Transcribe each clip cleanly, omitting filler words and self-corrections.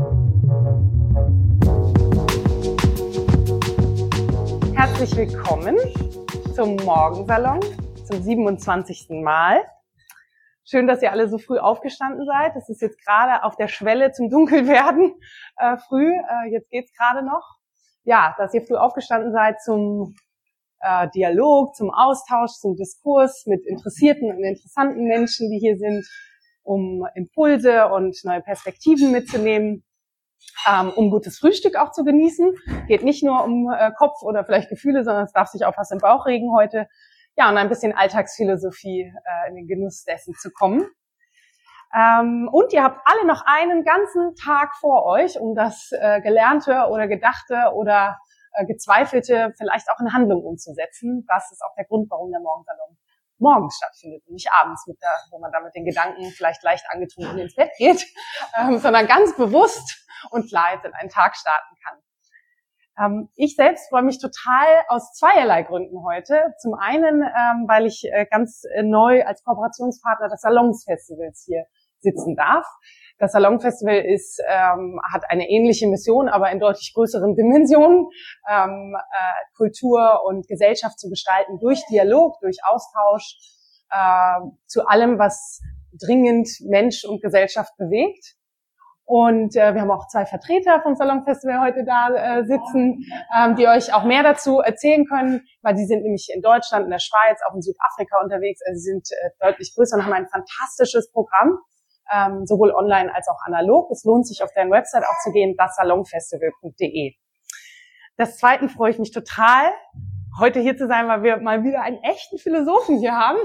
Herzlich willkommen zum Morgensalon, zum 27. Mal. Schön, dass ihr alle so früh aufgestanden seid. Es ist jetzt gerade auf der Schwelle zum Dunkelwerden früh. Jetzt geht's gerade noch. Ja, dass ihr früh aufgestanden seid zum Dialog, zum Austausch, zum Diskurs mit interessierten und interessanten Menschen, die hier sind, um Impulse und neue Perspektiven mitzunehmen. Um gutes Frühstück auch zu genießen. Geht nicht nur um Kopf oder vielleicht Gefühle, sondern es darf sich auch was im Bauch regen heute. Ja, und ein bisschen Alltagsphilosophie in den Genuss dessen zu kommen. Und ihr habt alle noch einen ganzen Tag vor euch, um das Gelernte oder Gedachte oder Gezweifelte vielleicht auch in Handlung umzusetzen. Das ist auch der Grund, warum der Morgensalon morgens stattfindet und nicht abends, wo man da mit den Gedanken vielleicht leicht angetrunken ins Bett geht, sondern ganz bewusst und klar jetzt in einen Tag starten kann. Ich selbst freue mich total aus zweierlei Gründen heute. Zum einen, weil ich ganz neu als Kooperationspartner des Salonsfestivals hier sitzen darf. Das Salonfestival hat eine ähnliche Mission, aber in deutlich größeren Dimensionen, Kultur und Gesellschaft zu gestalten durch Dialog, durch Austausch, zu allem, was dringend Mensch und Gesellschaft bewegt. Und wir haben auch zwei Vertreter vom Salonfestival heute da sitzen, die euch auch mehr dazu erzählen können, weil sie sind nämlich in Deutschland, in der Schweiz, auch in Südafrika unterwegs. Also sie sind deutlich größer und haben ein fantastisches Programm, sowohl online als auch analog. Es lohnt sich, auf deren Website auch zu gehen, dassalonfestival.de. Des Zweiten freue ich mich total, heute hier zu sein, weil wir mal wieder einen echten Philosophen hier haben.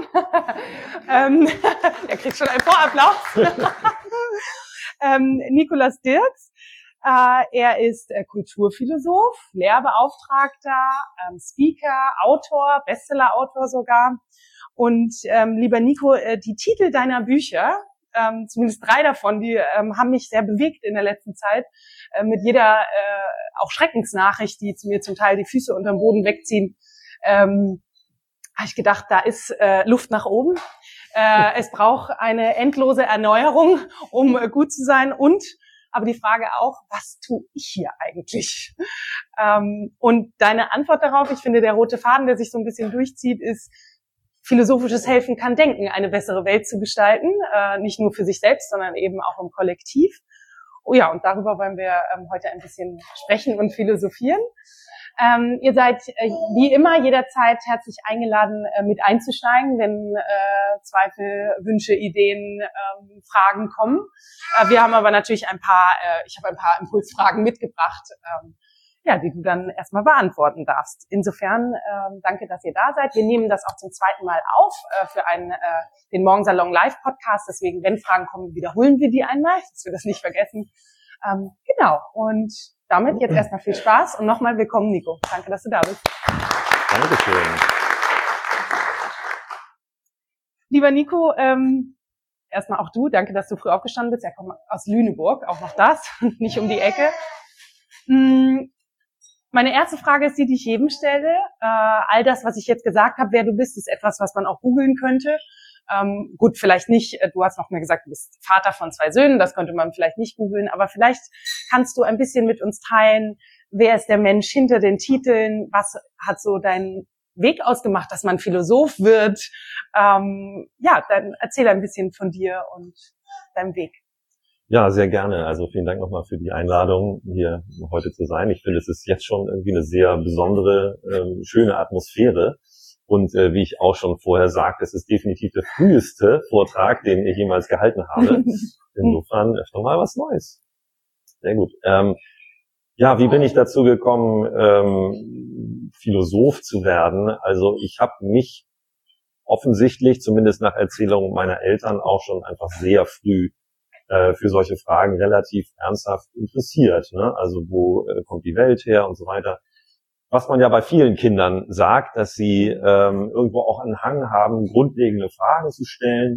Er kriegt schon einen Vorapplaus. Nikolaus Dirks. Er ist Kulturphilosoph, Lehrbeauftragter, Speaker, Autor, Bestseller-Autor sogar. Und lieber Nico, die Titel deiner Bücher, zumindest 3 davon, die haben mich sehr bewegt in der letzten Zeit. Mit jeder auch Schreckensnachricht, die mir zum Teil die Füße unterm Boden wegziehen, habe ich gedacht, da ist Luft nach oben. Es braucht eine endlose Erneuerung, um gut zu sein. Aber die Frage auch, was tue ich hier eigentlich? Und deine Antwort darauf, ich finde, der rote Faden, der sich so ein bisschen durchzieht, ist, philosophisches Helfen kann denken, eine bessere Welt zu gestalten. Nicht nur für sich selbst, sondern eben auch im Kollektiv. Oh ja, und darüber wollen wir heute ein bisschen sprechen und philosophieren. Ihr seid wie immer jederzeit herzlich eingeladen, mit einzusteigen, wenn Zweifel, Wünsche, Ideen, Fragen kommen. Wir haben aber natürlich ich habe ein paar Impulsfragen mitgebracht, die du dann erstmal beantworten darfst. Insofern danke, dass ihr da seid. Wir nehmen das auch zum zweiten Mal auf für den Morgensalon Live-Podcast. Deswegen, wenn Fragen kommen, wiederholen wir die einmal, dass wir das nicht vergessen. Genau, und damit jetzt erstmal viel Spaß und nochmal willkommen, Nico. Danke, dass du da bist. Dankeschön. Lieber Nico, erstmal auch du, danke, dass du früh aufgestanden bist. Er kommt aus Lüneburg, auch noch das, nicht um die Ecke. Meine erste Frage ist die ich jedem stelle. All das, was ich jetzt gesagt habe, wer du bist, ist etwas, was man auch googeln könnte. Gut, vielleicht nicht, du hast noch mal gesagt, du bist Vater von 2 Söhnen, das könnte man vielleicht nicht googeln, aber vielleicht kannst du ein bisschen mit uns teilen, wer ist der Mensch hinter den Titeln, was hat so deinen Weg ausgemacht, dass man Philosoph wird? Dann erzähl ein bisschen von dir und deinem Weg. Ja, sehr gerne. Also vielen Dank nochmal für die Einladung, hier heute zu sein. Ich finde, es ist jetzt schon irgendwie eine sehr besondere, schöne Atmosphäre. Und wie ich auch schon vorher sagte, es ist definitiv der früheste Vortrag, den ich jemals gehalten habe. Insofern öfter mal was Neues. Sehr gut. Wie bin ich dazu gekommen, Philosoph zu werden? Also ich habe mich offensichtlich, zumindest nach Erzählung meiner Eltern, auch schon einfach sehr früh für solche Fragen relativ ernsthaft interessiert. Ne? Also wo kommt die Welt her und so weiter. Was man ja bei vielen Kindern sagt, dass sie irgendwo auch einen Hang haben, grundlegende Fragen zu stellen.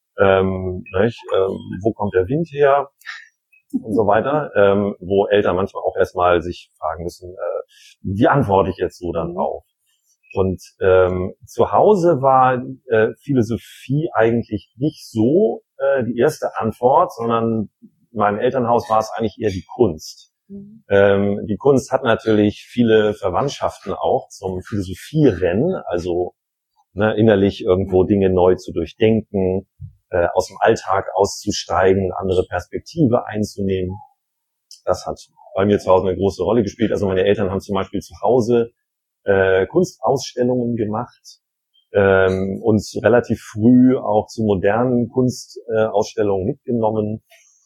Wo kommt der Wind her? Und so weiter. Wo Eltern manchmal auch erstmal sich fragen müssen, wie antworte ich jetzt so dann drauf? Und zu Hause war Philosophie eigentlich nicht so die erste Antwort, sondern meinem Elternhaus war es eigentlich eher die Kunst. Die Kunst hat natürlich viele Verwandtschaften auch zum Philosophierennen, also innerlich irgendwo Dinge neu zu durchdenken, aus dem Alltag auszusteigen, andere Perspektive einzunehmen. Das hat bei mir zu Hause eine große Rolle gespielt. Also meine Eltern haben zum Beispiel zu Hause Kunstausstellungen gemacht, uns relativ früh auch zu modernen Kunstausstellungen mitgenommen.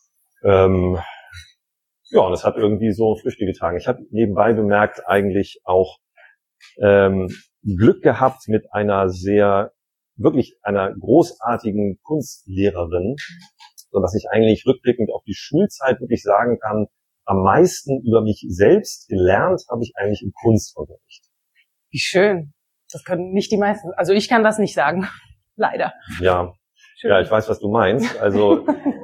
Ja, und es hat irgendwie so Früchte getragen. Ich habe nebenbei bemerkt eigentlich auch Glück gehabt mit wirklich einer großartigen Kunstlehrerin, so dass ich eigentlich rückblickend auf die Schulzeit wirklich sagen kann, am meisten über mich selbst gelernt habe ich eigentlich im Kunstunterricht. Wie schön. Das können nicht die meisten. Also ich kann das nicht sagen. Leider. Ja, schön. Ja, ich weiß, was du meinst. Also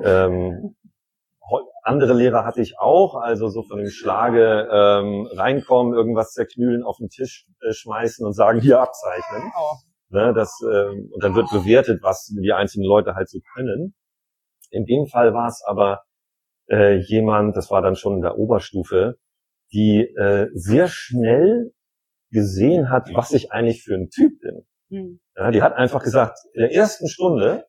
andere Lehrer hatte ich auch, also so von dem Schlage reinkommen, irgendwas zerknüllen, auf den Tisch schmeißen und sagen, hier abzeichnen. Oh. Ne, und dann wird bewertet, was die einzelnen Leute halt so können. In dem Fall war es aber jemand, das war dann schon in der Oberstufe, die sehr schnell gesehen hat, was ich eigentlich für ein Typ bin. Ja, die hat einfach gesagt, in der ersten Stunde,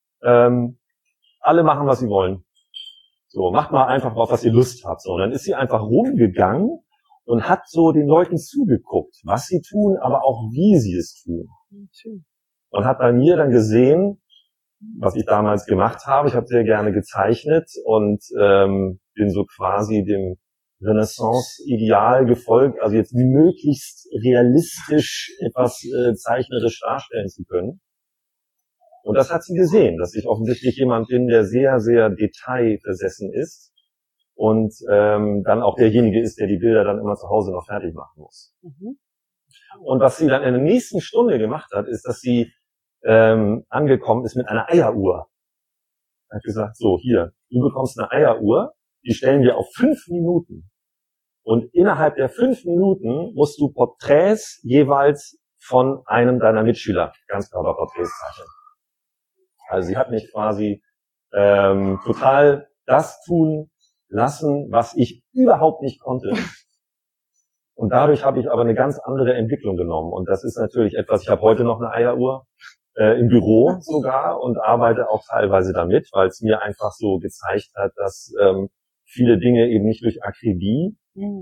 alle machen, was sie wollen. So, macht mal einfach drauf, was ihr Lust habt. So, und dann ist sie einfach rumgegangen und hat so den Leuten zugeguckt, was sie tun, aber auch wie sie es tun. Und hat bei mir dann gesehen, was ich damals gemacht habe. Ich habe sehr gerne gezeichnet und bin so quasi dem Renaissance-Ideal gefolgt, also jetzt möglichst realistisch etwas zeichnerisch darstellen zu können. Und das hat sie gesehen, dass ich offensichtlich jemand bin, der sehr, sehr detailversessen ist und dann auch derjenige ist, der die Bilder dann immer zu Hause noch fertig machen muss. Und was sie dann in der nächsten Stunde gemacht hat, ist, dass sie angekommen ist mit einer Eieruhr. Hat gesagt, so, hier, du bekommst eine Eieruhr, die stellen wir auf 5 Minuten. Und innerhalb der 5 Minuten musst du Porträts jeweils von einem deiner Mitschüler, ganz klar Porträts zeichnen. Also sie hat mich quasi total das tun lassen, was ich überhaupt nicht konnte. Und dadurch habe ich aber eine ganz andere Entwicklung genommen. Und das ist natürlich etwas, ich habe heute noch eine Eieruhr im Büro sogar und arbeite auch teilweise damit, weil es mir einfach so gezeigt hat, dass viele Dinge eben nicht durch Akribie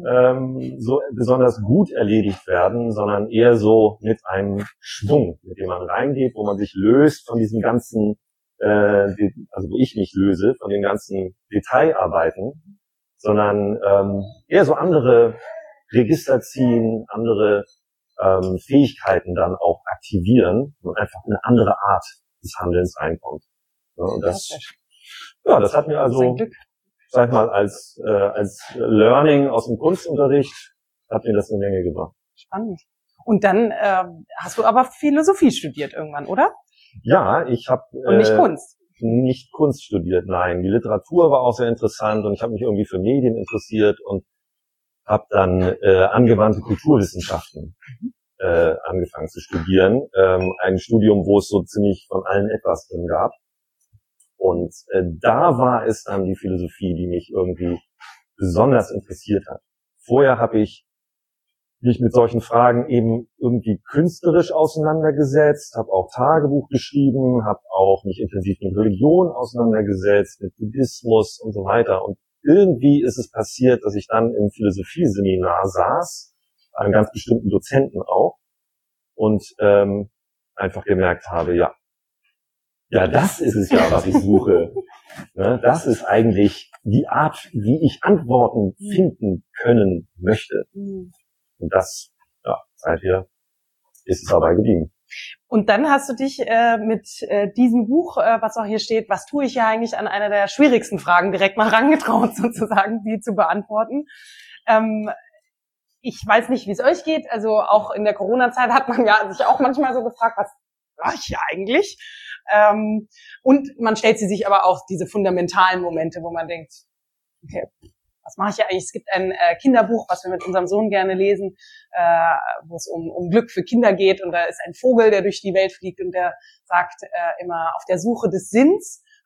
so besonders gut erledigt werden, sondern eher so mit einem Schwung, mit dem man reingeht, wo man sich löst von diesem ganzen, also wo ich mich löse, von den ganzen Detailarbeiten, sondern eher so andere Register ziehen, andere Fähigkeiten dann auch aktivieren und einfach eine andere Art des Handelns reinkommt. Ja, und das hat mir also, sag ich mal, als Learning aus dem Kunstunterricht hat mir das eine Menge gebracht. Spannend. Und dann hast du aber Philosophie studiert irgendwann, oder? Ja, ich habe und nicht Kunst. Nicht Kunst studiert, nein. Die Literatur war auch sehr interessant und ich habe mich irgendwie für Medien interessiert und habe dann angewandte Kulturwissenschaften angefangen zu studieren. Ein Studium, wo es so ziemlich von allen etwas drin gab. Und da war es dann die Philosophie, die mich irgendwie besonders interessiert hat. Vorher habe ich mich mit solchen Fragen eben irgendwie künstlerisch auseinandergesetzt, habe auch Tagebuch geschrieben, habe auch mich intensiv mit Religion auseinandergesetzt, mit Buddhismus und so weiter. Und irgendwie ist es passiert, dass ich dann im Philosophieseminar saß, bei einem ganz bestimmten Dozenten auch, und einfach gemerkt habe, ja, das ist es ja, was ich suche. Ne, das ist eigentlich die Art, wie ich Antworten finden können möchte. Und das, seither ist es dabei geblieben. Und dann hast du dich mit diesem Buch, was auch hier steht, was tue ich ja eigentlich, an einer der schwierigsten Fragen direkt mal rangetraut, sozusagen, die zu beantworten. Ich weiß nicht, wie es euch geht. Also auch in der Corona-Zeit hat man ja sich auch manchmal so gefragt, was mache ich hier eigentlich? Und man stellt sich aber auch diese fundamentalen Momente, wo man denkt, okay, was mache ich ja eigentlich? Es gibt ein Kinderbuch, was wir mit unserem Sohn gerne lesen, wo es um Glück für Kinder geht. Und da ist ein Vogel, der durch die Welt fliegt und der sagt immer, auf der Suche des Sinns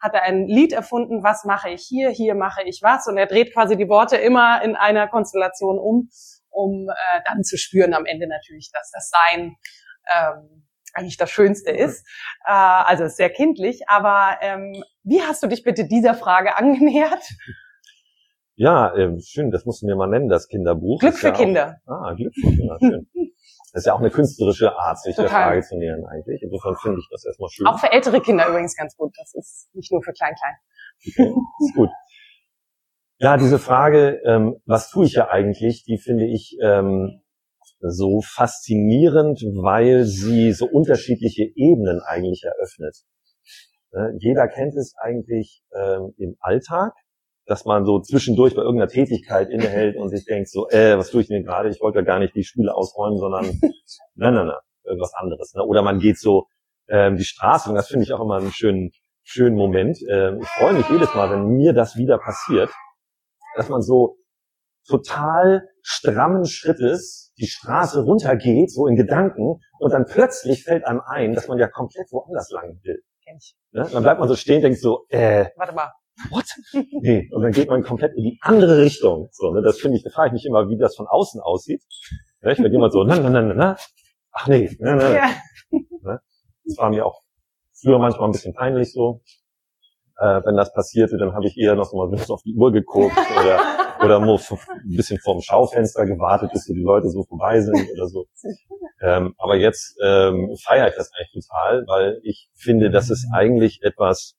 hat er ein Lied erfunden, was mache ich hier mache ich was. Und er dreht quasi die Worte immer in einer Konstellation um dann zu spüren am Ende natürlich, dass das Sein eigentlich das Schönste ist. Also ist sehr kindlich. Aber wie hast du dich bitte dieser Frage angenähert? Ja, schön, das musst du mir mal nennen, das Kinderbuch. Glück für Kinder. Glück für Kinder, schön. Das ist ja auch eine künstlerische Art, sich der Frage zu nähern eigentlich. Insofern finde ich das erstmal schön. Auch für ältere Kinder übrigens ganz gut. Das ist nicht nur für Klein-Klein. Okay, ist gut. Ja, diese Frage, was tue ich ja eigentlich, die finde ich so faszinierend, weil sie so unterschiedliche Ebenen eigentlich eröffnet. Jeder kennt es eigentlich im Alltag, dass man so zwischendurch bei irgendeiner Tätigkeit innehält und sich denkt so, was tue ich denn gerade? Ich wollte ja gar nicht die Spüle ausräumen, sondern nein, irgendwas anderes. Oder man geht so die Straße, und das finde ich auch immer einen schönen Moment. Ich freue mich jedes Mal, wenn mir das wieder passiert, dass man so total strammen Schrittes die Straße runtergeht, so in Gedanken, und dann plötzlich fällt einem ein, dass man ja komplett woanders lang will. Kenn ich. Ne? Dann bleibt man so stehen, denkt so, Warte mal. what? Nee. Und dann geht man komplett in die andere Richtung. So, ne? Das finde ich, da frage ich mich immer, wie das von außen aussieht. Ne? Wenn jemand so, na. Ach nee, na. Ja. Ne? Das war mir auch früher manchmal ein bisschen peinlich so. Wenn das passierte, dann habe ich eher noch so mal ein bisschen auf die Uhr geguckt oder nur ein bisschen vorm Schaufenster gewartet, bis so die Leute so vorbei sind oder so. Aber jetzt feiere ich das eigentlich total, weil ich finde, dass es eigentlich etwas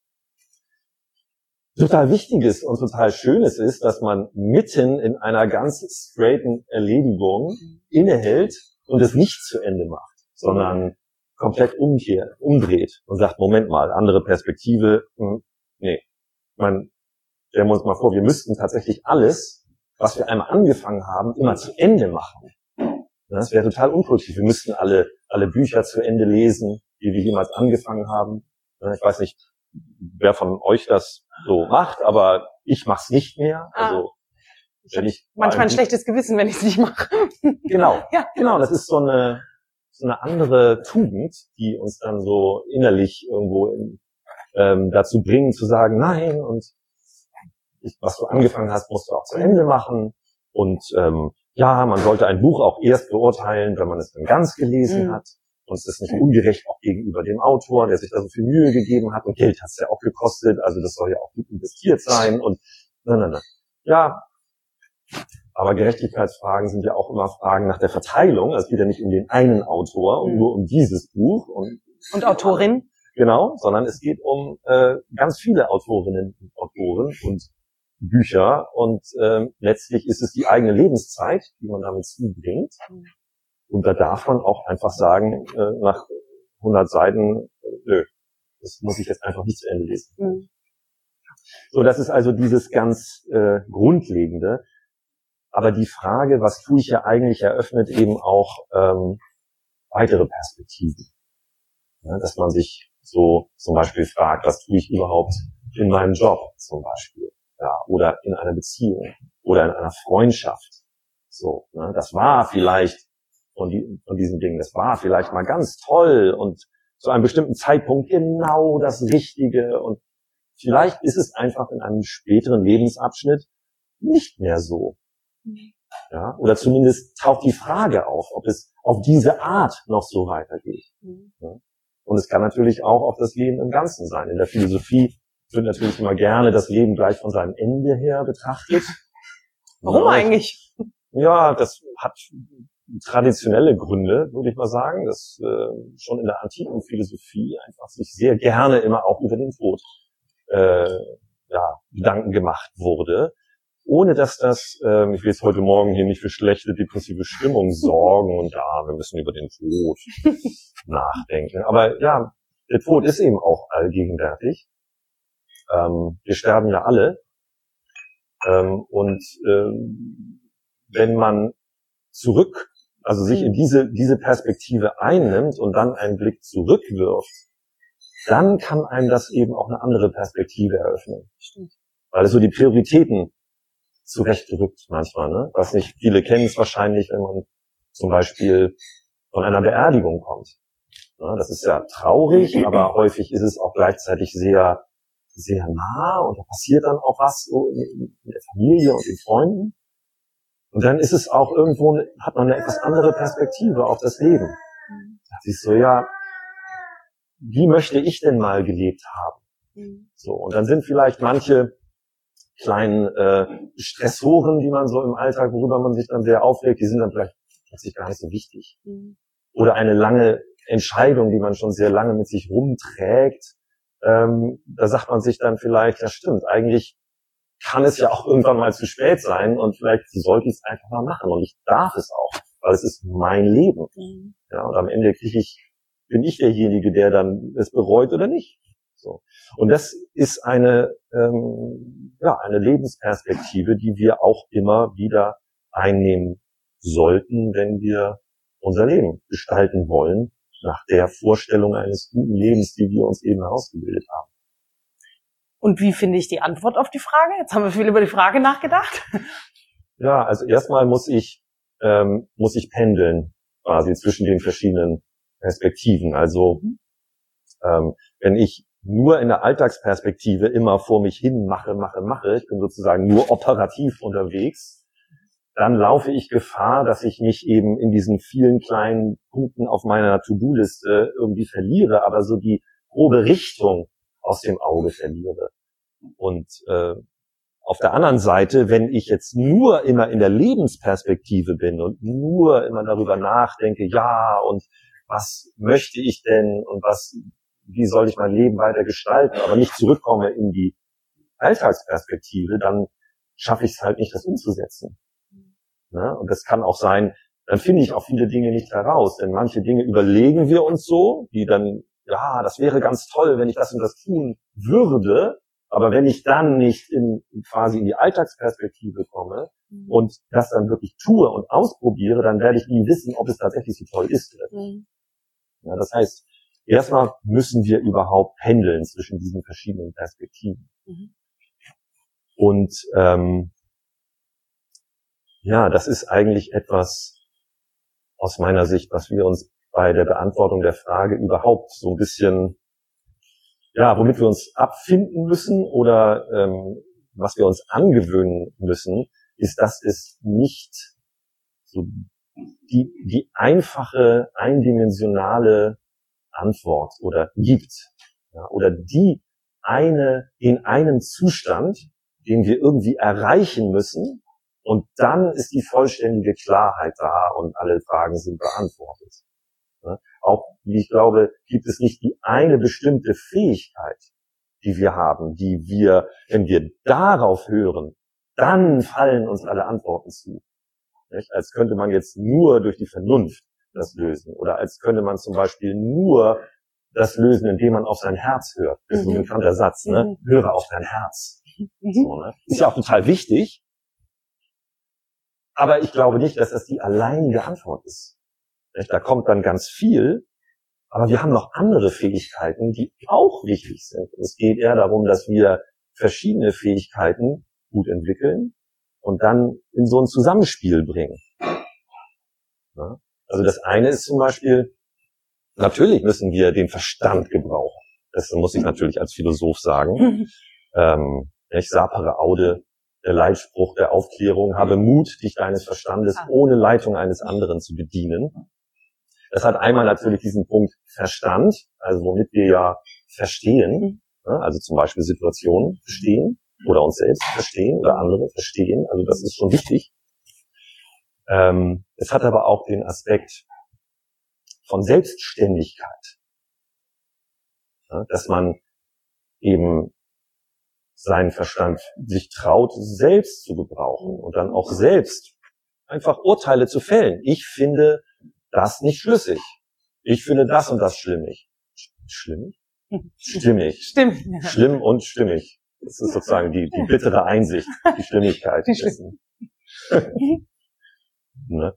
total Wichtiges und total Schönes ist, dass man mitten in einer ganz straighten Erledigung innehält und es nicht zu Ende macht, sondern komplett umdreht und sagt, Moment mal, andere Perspektive, nee. Stellen wir uns mal vor, wir müssten tatsächlich alles, was wir einmal angefangen haben, immer zu Ende machen. Das wäre total unproduktiv. Wir müssten alle Bücher zu Ende lesen, die wir jemals angefangen haben. Ich weiß nicht, wer von euch das so macht, aber ich mache es nicht mehr. Also ich habe manchmal ein schlechtes Gewissen, wenn ich es nicht mache. Genau, ja. Genau. Das ist so eine andere Tugend, die uns dann so innerlich irgendwo dazu bringen, zu sagen, nein, und was du angefangen hast, musst du auch zu Ende machen. Und man sollte ein Buch auch erst beurteilen, wenn man es dann ganz gelesen hat. Und es ist nicht ungerecht auch gegenüber dem Autor, der sich da so viel Mühe gegeben hat. Und Geld hat es ja auch gekostet, also das soll ja auch gut investiert sein. Und nein. Ja, aber Gerechtigkeitsfragen sind ja auch immer Fragen nach der Verteilung. Es geht ja nicht um den einen Autor und nur um dieses Buch. Und Autorin. Genau, sondern es geht um ganz viele Autorinnen und Autoren und Bücher. Und letztlich ist es die eigene Lebenszeit, die man damit zubringt. Und da darf man auch einfach sagen, nach 100 Seiten, nö, das muss ich jetzt einfach nicht zu Ende lesen. So, das ist also dieses ganz Grundlegende. Aber die Frage, was tue ich ja eigentlich, eröffnet eben auch weitere Perspektiven. Ja, dass man sich so zum Beispiel fragt, was tue ich überhaupt in meinem Job zum Beispiel, ja, oder in einer Beziehung oder in einer Freundschaft. So, ne, das war vielleicht von diesen Dingen, das war vielleicht mal ganz toll und zu einem bestimmten Zeitpunkt genau das Richtige, und vielleicht ist es einfach in einem späteren Lebensabschnitt nicht mehr so. Ja, oder zumindest taucht die Frage auf, ob es auf diese Art noch so weitergeht. Ja. Und es kann natürlich auch auf das Leben im Ganzen sein. In der Philosophie wird natürlich immer gerne das Leben gleich von seinem Ende her betrachtet. Warum eigentlich? Ja, das hat traditionelle Gründe, würde ich mal sagen, dass schon in der antiken Philosophie einfach sich sehr gerne immer auch über den Tod Gedanken gemacht wurde, ohne dass das, ich will jetzt heute Morgen hier nicht für schlechte depressive Stimmung sorgen und wir müssen über den Tod nachdenken. Aber ja, der Tod ist eben auch allgegenwärtig. Wir sterben ja alle. Wenn man sich in diese Perspektive einnimmt und dann einen Blick zurückwirft, dann kann einem das eben auch eine andere Perspektive eröffnen. Stimmt. Weil es so die Prioritäten zurechtrückt manchmal, ne? Was nicht, viele kennen es wahrscheinlich, wenn man zum Beispiel von einer Beerdigung kommt. Ja, das ist ja traurig, aber häufig ist es auch gleichzeitig sehr sehr nah und da passiert dann auch was so in der Familie und den Freunden. Und dann ist es auch irgendwo, hat man eine etwas andere Perspektive auf das Leben. Da siehst du, ja, wie möchte ich denn mal gelebt haben? So, und dann sind vielleicht manche kleinen Stressoren, die man so im Alltag, worüber man sich dann sehr aufregt, die sind dann vielleicht plötzlich gar nicht so wichtig. Oder eine lange Entscheidung, die man schon sehr lange mit sich rumträgt, da sagt man sich dann vielleicht, ja stimmt, eigentlich kann es ja auch irgendwann mal zu spät sein und vielleicht sollte ich es einfach mal machen und ich darf es auch, weil es ist mein Leben. Ja, und am Ende bin ich derjenige, der dann es bereut oder nicht. So. Und das ist eine Lebensperspektive, die wir auch immer wieder einnehmen sollten, wenn wir unser Leben gestalten wollen, nach der Vorstellung eines guten Lebens, die wir uns eben herausgebildet haben. Und wie finde ich die Antwort auf die Frage? Jetzt haben wir viel über die Frage nachgedacht. Ja, also erstmal muss ich pendeln, quasi zwischen den verschiedenen Perspektiven. Also wenn ich nur in der Alltagsperspektive immer vor mich hin mache, ich bin sozusagen nur operativ unterwegs, dann laufe ich Gefahr, dass ich mich eben in diesen vielen kleinen Punkten auf meiner To-Do-Liste irgendwie verliere, aber so die grobe Richtung aus dem Auge verliere. Und auf der anderen Seite, wenn ich jetzt nur immer in der Lebensperspektive bin und nur immer darüber nachdenke, ja, und was möchte ich denn und wie soll ich mein Leben weiter gestalten, aber nicht zurückkomme in die Alltagsperspektive, dann schaffe ich es halt nicht, das umzusetzen. Ne? Und das kann auch sein, dann finde ich auch viele Dinge nicht heraus, denn manche Dinge überlegen wir uns so, die dann, ja, das wäre ganz toll, wenn ich das und das tun würde, aber wenn ich dann nicht quasi in die Alltagsperspektive komme und das dann wirklich tue und ausprobiere, dann werde ich nie wissen, ob es tatsächlich so toll ist. Ja, das heißt, erstmal müssen wir überhaupt pendeln zwischen diesen verschiedenen Perspektiven. Und das ist eigentlich etwas aus meiner Sicht, was wir uns bei der Beantwortung der Frage überhaupt so ein bisschen, womit wir uns abfinden müssen oder was wir uns angewöhnen müssen, ist, dass es nicht so die einfache, eindimensionale Antwort oder gibt, oder den einen Zustand, den wir irgendwie erreichen müssen, und dann ist die vollständige Klarheit da und alle Fragen sind beantwortet. Auch, wie ich glaube, gibt es nicht die eine bestimmte Fähigkeit, die wir haben, die wir, wenn wir darauf hören, dann fallen uns alle Antworten zu. Nicht? Als könnte man jetzt nur durch die Vernunft das lösen. Oder als könnte man zum Beispiel nur das lösen, indem man auf sein Herz hört. Das ist so ein bekannter Satz, ne? Höre auf dein Herz. So, ne? Ist ja auch total wichtig. Aber ich glaube nicht, dass das die alleinige Antwort ist. Da kommt dann ganz viel, aber wir haben noch andere Fähigkeiten, die auch wichtig sind. Es geht eher darum, dass wir verschiedene Fähigkeiten gut entwickeln und dann in so ein Zusammenspiel bringen. Also das eine ist zum Beispiel, natürlich müssen wir den Verstand gebrauchen. Das muss ich natürlich als Philosoph sagen. Ich sapere aude, der Leitspruch der Aufklärung, habe Mut, dich deines Verstandes ohne Leitung eines anderen zu bedienen. Das hat einmal natürlich diesen Punkt Verstand, also womit wir ja verstehen, also zum Beispiel Situationen verstehen oder uns selbst verstehen oder andere verstehen, also das ist schon wichtig. Es hat aber auch den Aspekt von Selbstständigkeit, dass man eben seinen Verstand sich traut, selbst zu gebrauchen und dann auch selbst einfach Urteile zu fällen. Ich finde das nicht schlüssig. Ich finde das und das schlimmig. Schlimmig? Stimmig. Stimmt. Schlimm und stimmig. Das ist sozusagen die bittere Einsicht, die Schlimmigkeit. Ne?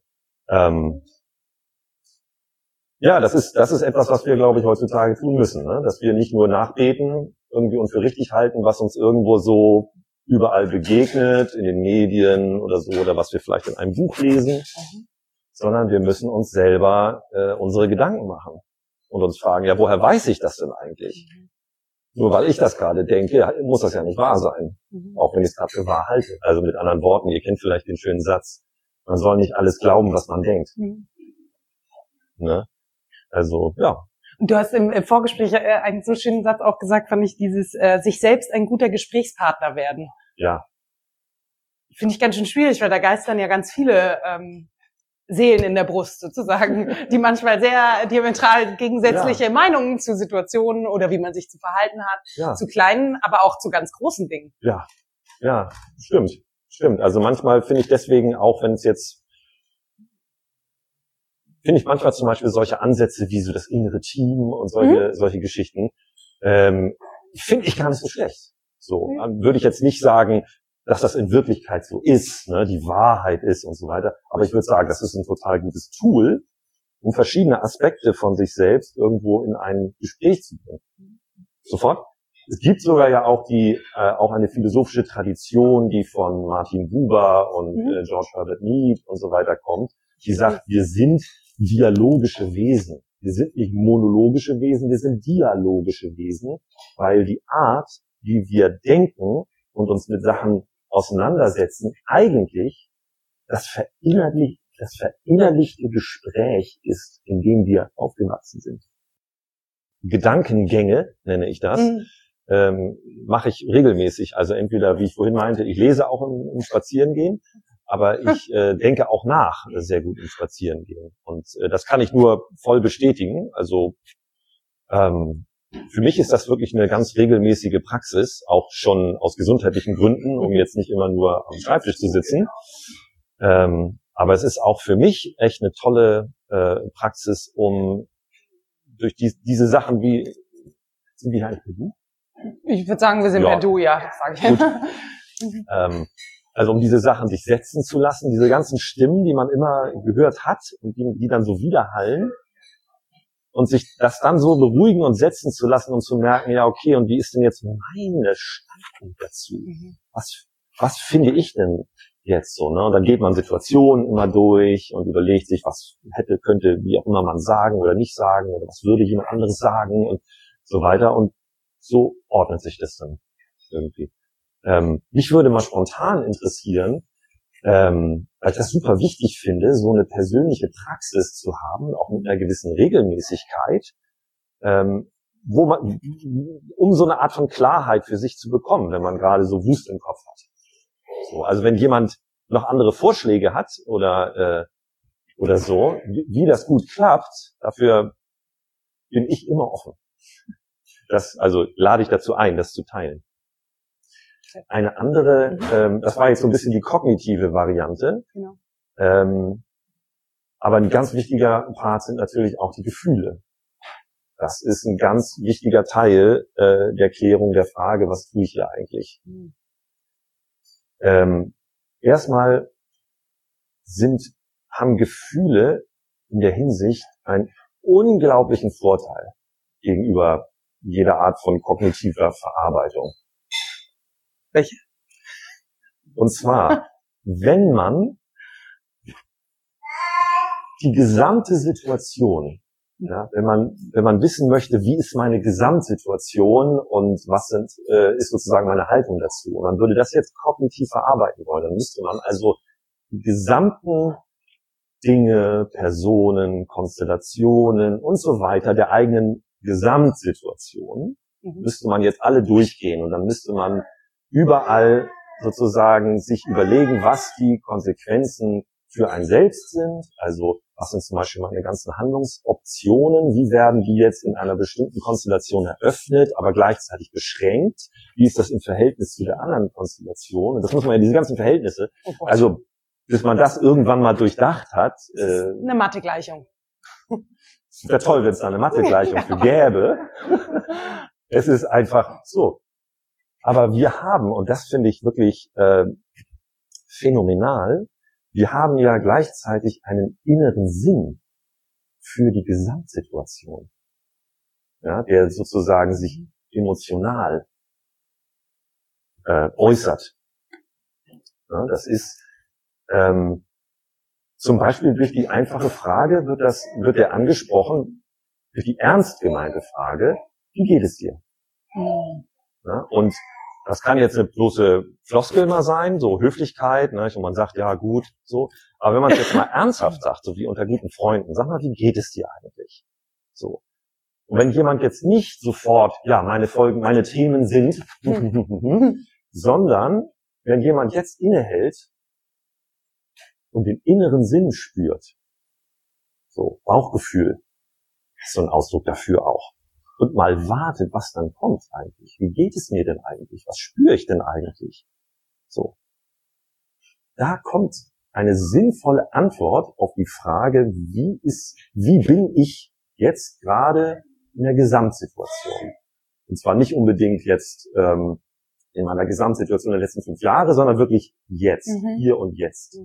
Das ist etwas, was wir, glaube ich, heutzutage tun müssen, ne? Dass wir nicht nur nachbeten, irgendwie uns für richtig halten, was uns irgendwo so überall begegnet, in den Medien oder so, oder was wir vielleicht in einem Buch lesen, sondern wir müssen uns selber unsere Gedanken machen und uns fragen, ja, woher weiß ich das denn eigentlich? Nur weil ich das gerade denke, muss das ja nicht wahr sein. Auch wenn ich es gerade für wahr halte. Also mit anderen Worten, ihr kennt vielleicht den schönen Satz, man soll nicht alles glauben, was man denkt. Ne? Also, ja. Und du hast im Vorgespräch einen so schönen Satz auch gesagt, fand ich, dieses sich selbst ein guter Gesprächspartner werden. Ja. Finde ich ganz schön schwierig, weil da geistern ja ganz viele Seelen in der Brust sozusagen, die manchmal sehr diametral gegensätzliche Meinungen zu Situationen oder wie man sich zu verhalten hat, zu kleinen, aber auch zu ganz großen Dingen. Ja, stimmt. Also manchmal finde ich deswegen, auch wenn es jetzt, finde ich manchmal zum Beispiel solche Ansätze wie so das innere Team und solche Geschichten, finde ich gar nicht so schlecht. So, würde ich jetzt nicht sagen, dass das in Wirklichkeit so ist, ne, die Wahrheit ist und so weiter. Aber ich würde sagen, das ist ein total gutes Tool, um verschiedene Aspekte von sich selbst irgendwo in ein Gespräch zu bringen. Sofort. Es gibt sogar ja auch auch eine philosophische Tradition, die von Martin Buber und George Herbert Mead und so weiter kommt, die sagt, wir sind dialogische Wesen. Wir sind nicht monologische Wesen, wir sind dialogische Wesen, weil die Art, wie wir denken und uns mit Sachen auseinandersetzen, eigentlich das verinnerlichte Gespräch ist, in dem wir aufgewachsen sind. Gedankengänge, nenne ich das, mache ich regelmäßig. Also entweder, wie ich vorhin meinte, ich lese auch im Spazierengehen, aber ich denke auch nach sehr gut im Spazierengehen. Und das kann ich nur voll bestätigen. Also für mich ist das wirklich eine ganz regelmäßige Praxis, auch schon aus gesundheitlichen Gründen, um jetzt nicht immer nur am Schreibtisch zu sitzen. Aber es ist auch für mich echt eine tolle Praxis, um durch diese Sachen wie, sind wir eigentlich per Du? Ich würde sagen, wir sind per Du, ja, sage ich. Gut. Also um diese Sachen sich setzen zu lassen, diese ganzen Stimmen, die man immer gehört hat und die dann so widerhallen, und sich das dann so beruhigen und setzen zu lassen und zu merken, ja, okay, und wie ist denn jetzt meine Standpunkt dazu? Was finde ich denn jetzt so, ne? Und dann geht man Situationen immer durch und überlegt sich, was könnte, wie auch immer man sagen oder nicht sagen, oder was würde jemand anderes sagen und so weiter. Und so ordnet sich das dann irgendwie. Mich würde mal spontan interessieren, weil ich das super wichtig finde, so eine persönliche Praxis zu haben, auch mit einer gewissen Regelmäßigkeit, wo man, um so eine Art von Klarheit für sich zu bekommen, wenn man gerade so Wust im Kopf hat. So, also wenn jemand noch andere Vorschläge hat oder so, wie das gut klappt, dafür bin ich immer offen. Also lade ich dazu ein, das zu teilen. Eine andere, das war jetzt so ein bisschen die kognitive Variante, Genau. aber ein ganz wichtiger Part sind natürlich auch die Gefühle. Das ist ein ganz wichtiger Teil der Klärung der Frage, was tue ich hier eigentlich? Erstmal haben Gefühle in der Hinsicht einen unglaublichen Vorteil gegenüber jeder Art von kognitiver Verarbeitung. Welche? Und zwar, wenn man die gesamte Situation, ja, wenn man wissen möchte, wie ist meine Gesamtsituation und was ist sozusagen meine Haltung dazu, und man würde das jetzt kognitiv verarbeiten wollen, dann müsste man also die gesamten Dinge, Personen, Konstellationen und so weiter der eigenen Gesamtsituation, müsste man jetzt alle durchgehen, und dann müsste man überall sozusagen sich überlegen, was die Konsequenzen für einen selbst sind. Also was sind zum Beispiel meine ganzen Handlungsoptionen, wie werden die jetzt in einer bestimmten Konstellation eröffnet, aber gleichzeitig beschränkt, wie ist das im Verhältnis zu der anderen Konstellation. Und das muss man ja, diese ganzen Verhältnisse, also bis man das irgendwann mal durchdacht hat. Eine Mathegleichung. Es wäre toll, wenn es da eine Mathegleichung für gäbe. Es ist einfach so. Aber wir haben, und das finde ich wirklich phänomenal, wir haben ja gleichzeitig einen inneren Sinn für die Gesamtsituation, ja, der sozusagen sich emotional äußert. Ja, das ist zum Beispiel durch die einfache Frage wird er angesprochen, durch die ernst gemeinte Frage, wie geht es dir? Ja, und das kann jetzt eine bloße Floskel mal sein, so Höflichkeit, ne, und man sagt, ja gut, so. Aber wenn man es jetzt mal ernsthaft sagt, so wie unter guten Freunden, sag mal, wie geht es dir eigentlich? So. Und wenn jemand jetzt nicht sofort, ja, meine Themen sind, sondern wenn jemand jetzt innehält und den inneren Sinn spürt, so Bauchgefühl, ist so ein Ausdruck dafür auch. Und mal wartet, was dann kommt eigentlich. Wie geht es mir denn eigentlich? Was spüre ich denn eigentlich? So. Da kommt eine sinnvolle Antwort auf die Frage, wie bin ich jetzt gerade in der Gesamtsituation? Und zwar nicht unbedingt jetzt in meiner Gesamtsituation der letzten 5 Jahre, sondern wirklich jetzt, hier und jetzt.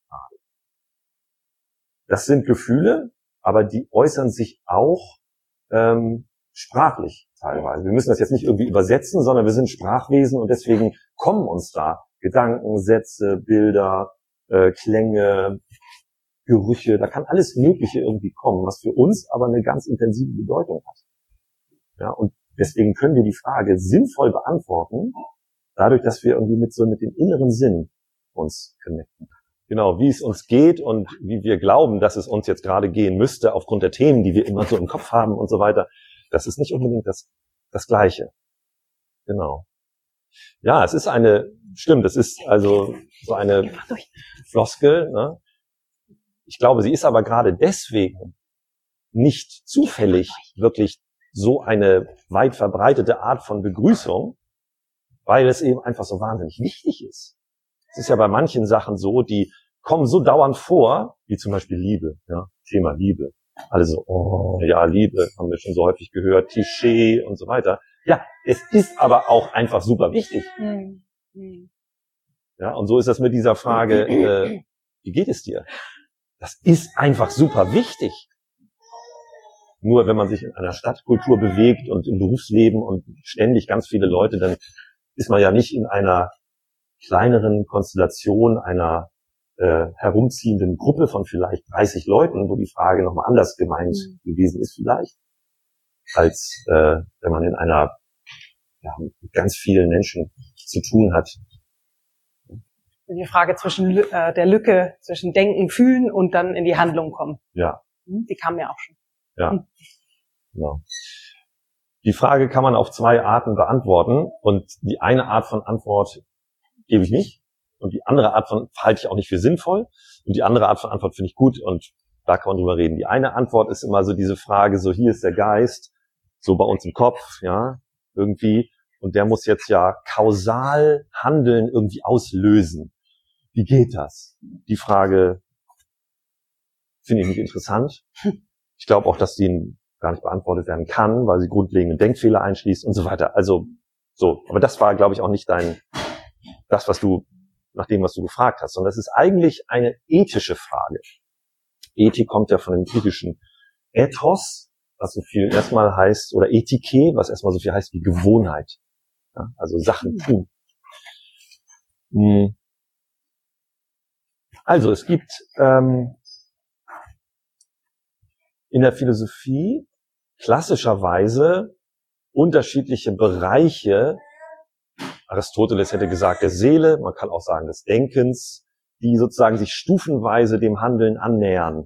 Das sind Gefühle, aber die äußern sich auch sprachlich teilweise. Wir müssen das jetzt nicht irgendwie übersetzen, sondern wir sind Sprachwesen und deswegen kommen uns da Gedanken, Sätze, Bilder, Klänge, Gerüche, da kann alles Mögliche irgendwie kommen, was für uns aber eine ganz intensive Bedeutung hat. Ja, und deswegen können wir die Frage sinnvoll beantworten, dadurch, dass wir irgendwie mit dem inneren Sinn uns connecten. Genau, wie es uns geht und wie wir glauben, dass es uns jetzt gerade gehen müsste, aufgrund der Themen, die wir immer so im Kopf haben und so weiter, das ist nicht unbedingt das Gleiche. Genau. Ja, es ist es ist also so eine Floskel, ne? Ich glaube, sie ist aber gerade deswegen nicht zufällig wirklich so eine weit verbreitete Art von Begrüßung, weil es eben einfach so wahnsinnig wichtig ist. Es ist ja bei manchen Sachen so, die kommen so dauernd vor, wie zum Beispiel Liebe, ja, Thema Liebe. Alle so, oh, ja, Liebe, haben wir schon so häufig gehört, Klischee und so weiter. Ja, es ist aber auch einfach super wichtig. Ja, und so ist das mit dieser Frage, wie geht es dir? Das ist einfach super wichtig. Nur wenn man sich in einer Stadtkultur bewegt und im Berufsleben und ständig ganz viele Leute, dann ist man ja nicht in einer kleineren Konstellation einer herumziehenden Gruppe von vielleicht 30 Leuten, wo die Frage nochmal anders gemeint gewesen ist vielleicht, als wenn man in einer mit ganz vielen Menschen zu tun hat. Die Frage zwischen der Lücke zwischen Denken, Fühlen und dann in die Handlung kommen. Ja. Die kam ja auch schon. Ja. Genau. Die Frage kann man auf 2 Arten beantworten und die eine Art von Antwort gebe ich nicht und die andere Art von halte ich auch nicht für sinnvoll und die andere Art von Antwort finde ich gut und da kann man drüber reden. Die eine Antwort ist immer so diese Frage, so hier ist der Geist, so bei uns im Kopf, ja, irgendwie und der muss jetzt ja kausal Handeln irgendwie auslösen. Wie geht das? Die Frage finde ich nicht interessant. Ich glaube auch, dass die gar nicht beantwortet werden kann, weil sie grundlegende Denkfehler einschließt und so weiter. Also so, aber das war, glaube ich, auch nicht nach dem, was du gefragt hast, sondern es ist eigentlich eine ethische Frage. Ethik kommt ja von dem griechischen Ethos, was so viel erstmal heißt, oder Ethike, was erstmal so viel heißt wie Gewohnheit. Ja, also Sachen tun. Also es gibt in der Philosophie klassischerweise unterschiedliche Bereiche, Aristoteles hätte gesagt der Seele, man kann auch sagen des Denkens, die sozusagen sich stufenweise dem Handeln annähern.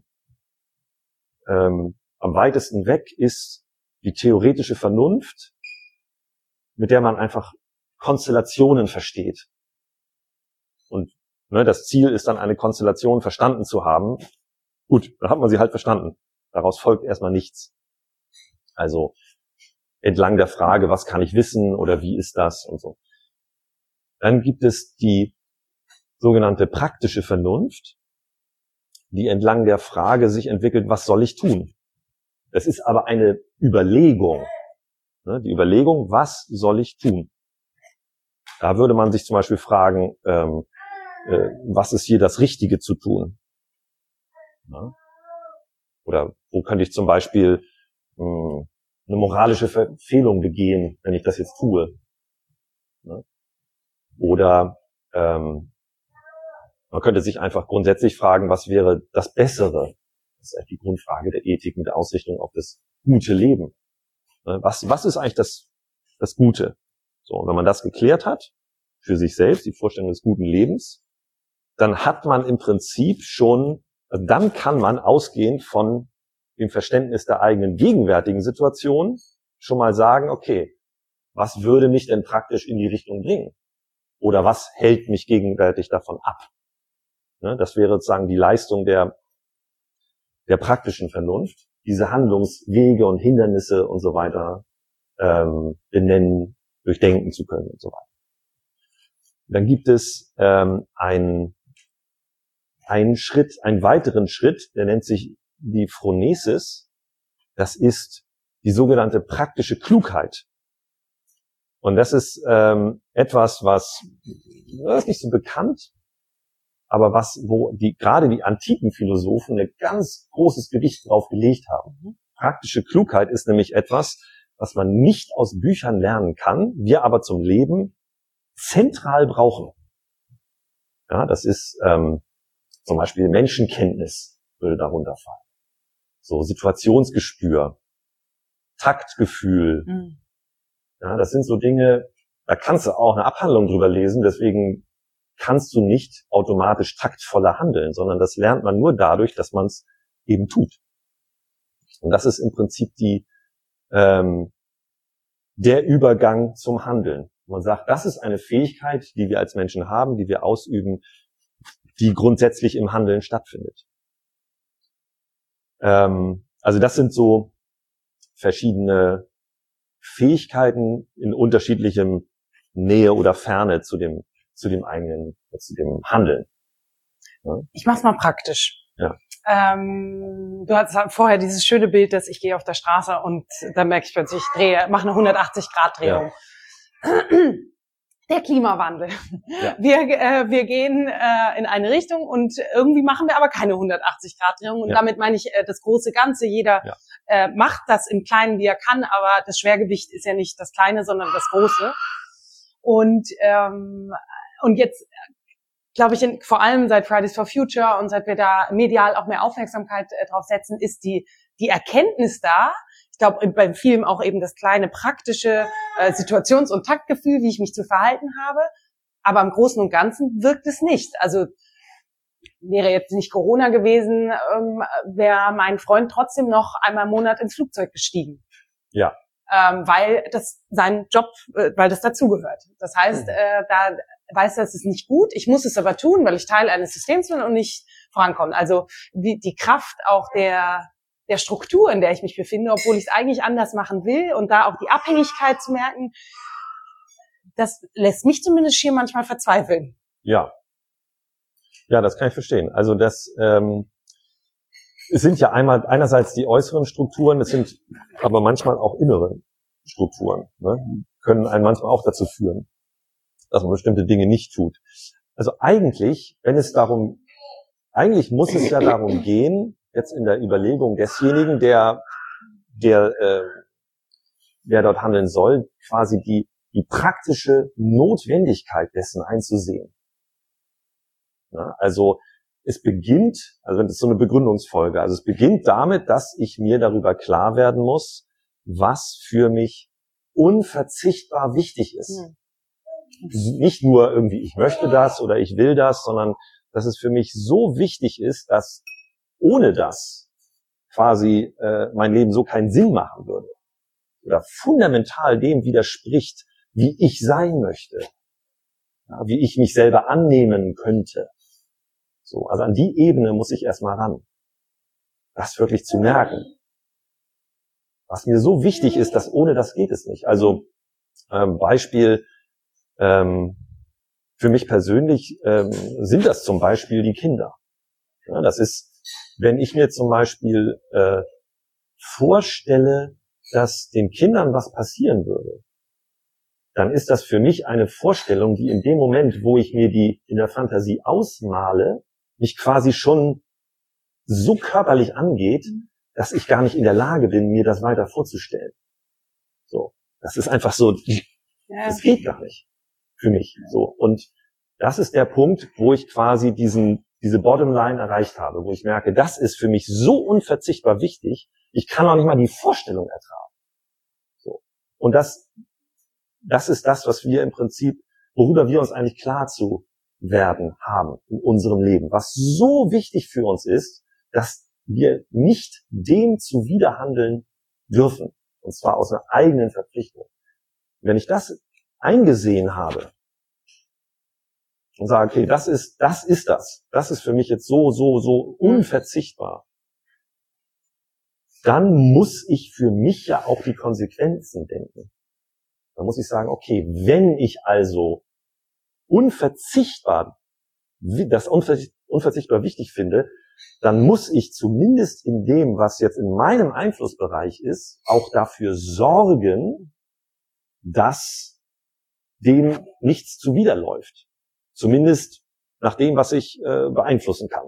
Am weitesten weg ist die theoretische Vernunft, mit der man einfach Konstellationen versteht. Und das Ziel ist dann, eine Konstellation verstanden zu haben. Gut, dann hat man sie halt verstanden. Daraus folgt erstmal nichts. Also entlang der Frage, was kann ich wissen oder wie ist das und so. Dann gibt es die sogenannte praktische Vernunft, die entlang der Frage sich entwickelt, was soll ich tun? Das ist aber eine Überlegung. Die Überlegung, was soll ich tun? Da würde man sich zum Beispiel fragen, was ist hier das Richtige zu tun? Oder wo könnte ich zum Beispiel eine moralische Verfehlung begehen, wenn ich das jetzt tue? Oder man könnte sich einfach grundsätzlich fragen, was wäre das Bessere? Das ist die Grundfrage der Ethik mit der Ausrichtung auf das gute Leben. Was ist eigentlich das das Gute. So, und wenn man das geklärt hat, für sich selbst, die Vorstellung des guten Lebens, dann hat man im Prinzip schon, also dann kann man ausgehend von dem Verständnis der eigenen gegenwärtigen Situation schon mal sagen, okay, was würde mich denn praktisch in die Richtung bringen? Oder was hält mich gegenwärtig davon ab? Ne, das wäre sozusagen die Leistung der praktischen Vernunft, diese Handlungswege und Hindernisse und so weiter benennen, durchdenken zu können und so weiter. Dann gibt es einen weiteren Schritt, der nennt sich die Phronesis. Das ist die sogenannte praktische Klugheit. Und das ist etwas, was ist nicht so bekannt, aber wo gerade die antiken Philosophen ein ganz großes Gewicht drauf gelegt haben. Praktische Klugheit ist nämlich etwas, was man nicht aus Büchern lernen kann, wir aber zum Leben zentral brauchen. Ja, das ist zum Beispiel Menschenkenntnis würde darunter fallen. So Situationsgespür, Taktgefühl. Ja, das sind so Dinge, da kannst du auch eine Abhandlung drüber lesen, deswegen kannst du nicht automatisch taktvoller handeln, sondern das lernt man nur dadurch, dass man es eben tut. Und das ist im Prinzip der Übergang zum Handeln. Man sagt, das ist eine Fähigkeit, die wir als Menschen haben, die wir ausüben, die grundsätzlich im Handeln stattfindet. Also das sind so verschiedene Fähigkeiten in unterschiedlichem Nähe oder Ferne zu dem Handeln. Ja? Ich mach's mal praktisch. Ja. Du hattest vorher dieses schöne Bild, dass ich gehe auf der Straße und dann merke ich plötzlich, ich mache eine 180-Grad-Drehung. Ja. Der Klimawandel. Ja. Wir gehen in eine Richtung und irgendwie machen wir aber keine 180-Grad-Drehung. Und damit meine ich das große Ganze. Jeder macht das im Kleinen, wie er kann, aber das Schwergewicht ist ja nicht das Kleine, sondern das Große. Und jetzt glaube ich, vor allem seit Fridays for Future und seit wir da medial auch mehr Aufmerksamkeit drauf setzen, ist die Erkenntnis da. Ich glaube, bei vielen auch eben das kleine praktische Situations- und Taktgefühl, wie ich mich zu verhalten habe. Aber im Großen und Ganzen wirkt es nicht. Also wäre jetzt nicht Corona gewesen, wäre mein Freund trotzdem noch einmal im Monat ins Flugzeug gestiegen. Ja. Weil das sein Job, weil das dazugehört. Das heißt, da weiß er, es ist nicht gut. Ich muss es aber tun, weil ich Teil eines Systems bin und nicht vorankomme. Also die Kraft auch der Struktur, in der ich mich befinde, obwohl ich es eigentlich anders machen will und da auch die Abhängigkeit zu merken, das lässt mich zumindest hier manchmal verzweifeln. Ja, das kann ich verstehen. Also es sind ja einerseits die äußeren Strukturen, es sind aber manchmal auch innere Strukturen, ne? Die können einen manchmal auch dazu führen, dass man bestimmte Dinge nicht tut. Also eigentlich muss es ja darum gehen, jetzt in der Überlegung desjenigen, der dort handeln soll, quasi die praktische Notwendigkeit dessen einzusehen. Ja, also es beginnt, das ist so eine Begründungsfolge, also es beginnt damit, dass ich mir darüber klar werden muss, was für mich unverzichtbar wichtig ist. Nicht nur irgendwie, ich möchte das oder ich will das, sondern dass es für mich so wichtig ist, dass ohne das quasi mein Leben so keinen Sinn machen würde oder fundamental dem widerspricht, wie ich sein möchte, ja, wie ich mich selber annehmen könnte. So, also an die Ebene muss ich erstmal ran, das wirklich zu merken. Was mir so wichtig ist, dass ohne das geht es nicht. Also Beispiel für mich persönlich sind das zum Beispiel die Kinder. Ja, das ist, wenn ich mir zum Beispiel vorstelle, dass den Kindern was passieren würde, dann ist das für mich eine Vorstellung, die in dem Moment, wo ich mir die in der Fantasie ausmale, mich quasi schon so körperlich angeht, dass ich gar nicht in der Lage bin, mir das weiter vorzustellen. So, das ist einfach so, das geht gar nicht für mich. So, und das ist der Punkt, wo ich quasi diese Bottomline erreicht habe, wo ich merke, das ist für mich so unverzichtbar wichtig, ich kann auch nicht mal die Vorstellung ertragen. So. Und das das ist das, was wir im Prinzip, worüber wir uns eigentlich klar zu werden haben in unserem Leben, was so wichtig für uns ist, dass wir nicht dem zuwiderhandeln dürfen, und zwar aus einer eigenen Verpflichtung. Wenn ich das eingesehen habe und sage, okay, das ist für mich jetzt so unverzichtbar, dann muss ich für mich ja auch die Konsequenzen denken. Dann muss ich sagen, okay, wenn ich also unverzichtbar wichtig finde, dann muss ich zumindest in dem, was jetzt in meinem Einflussbereich ist, auch dafür sorgen, dass dem nichts zuwiderläuft. Zumindest nach dem, was ich beeinflussen kann.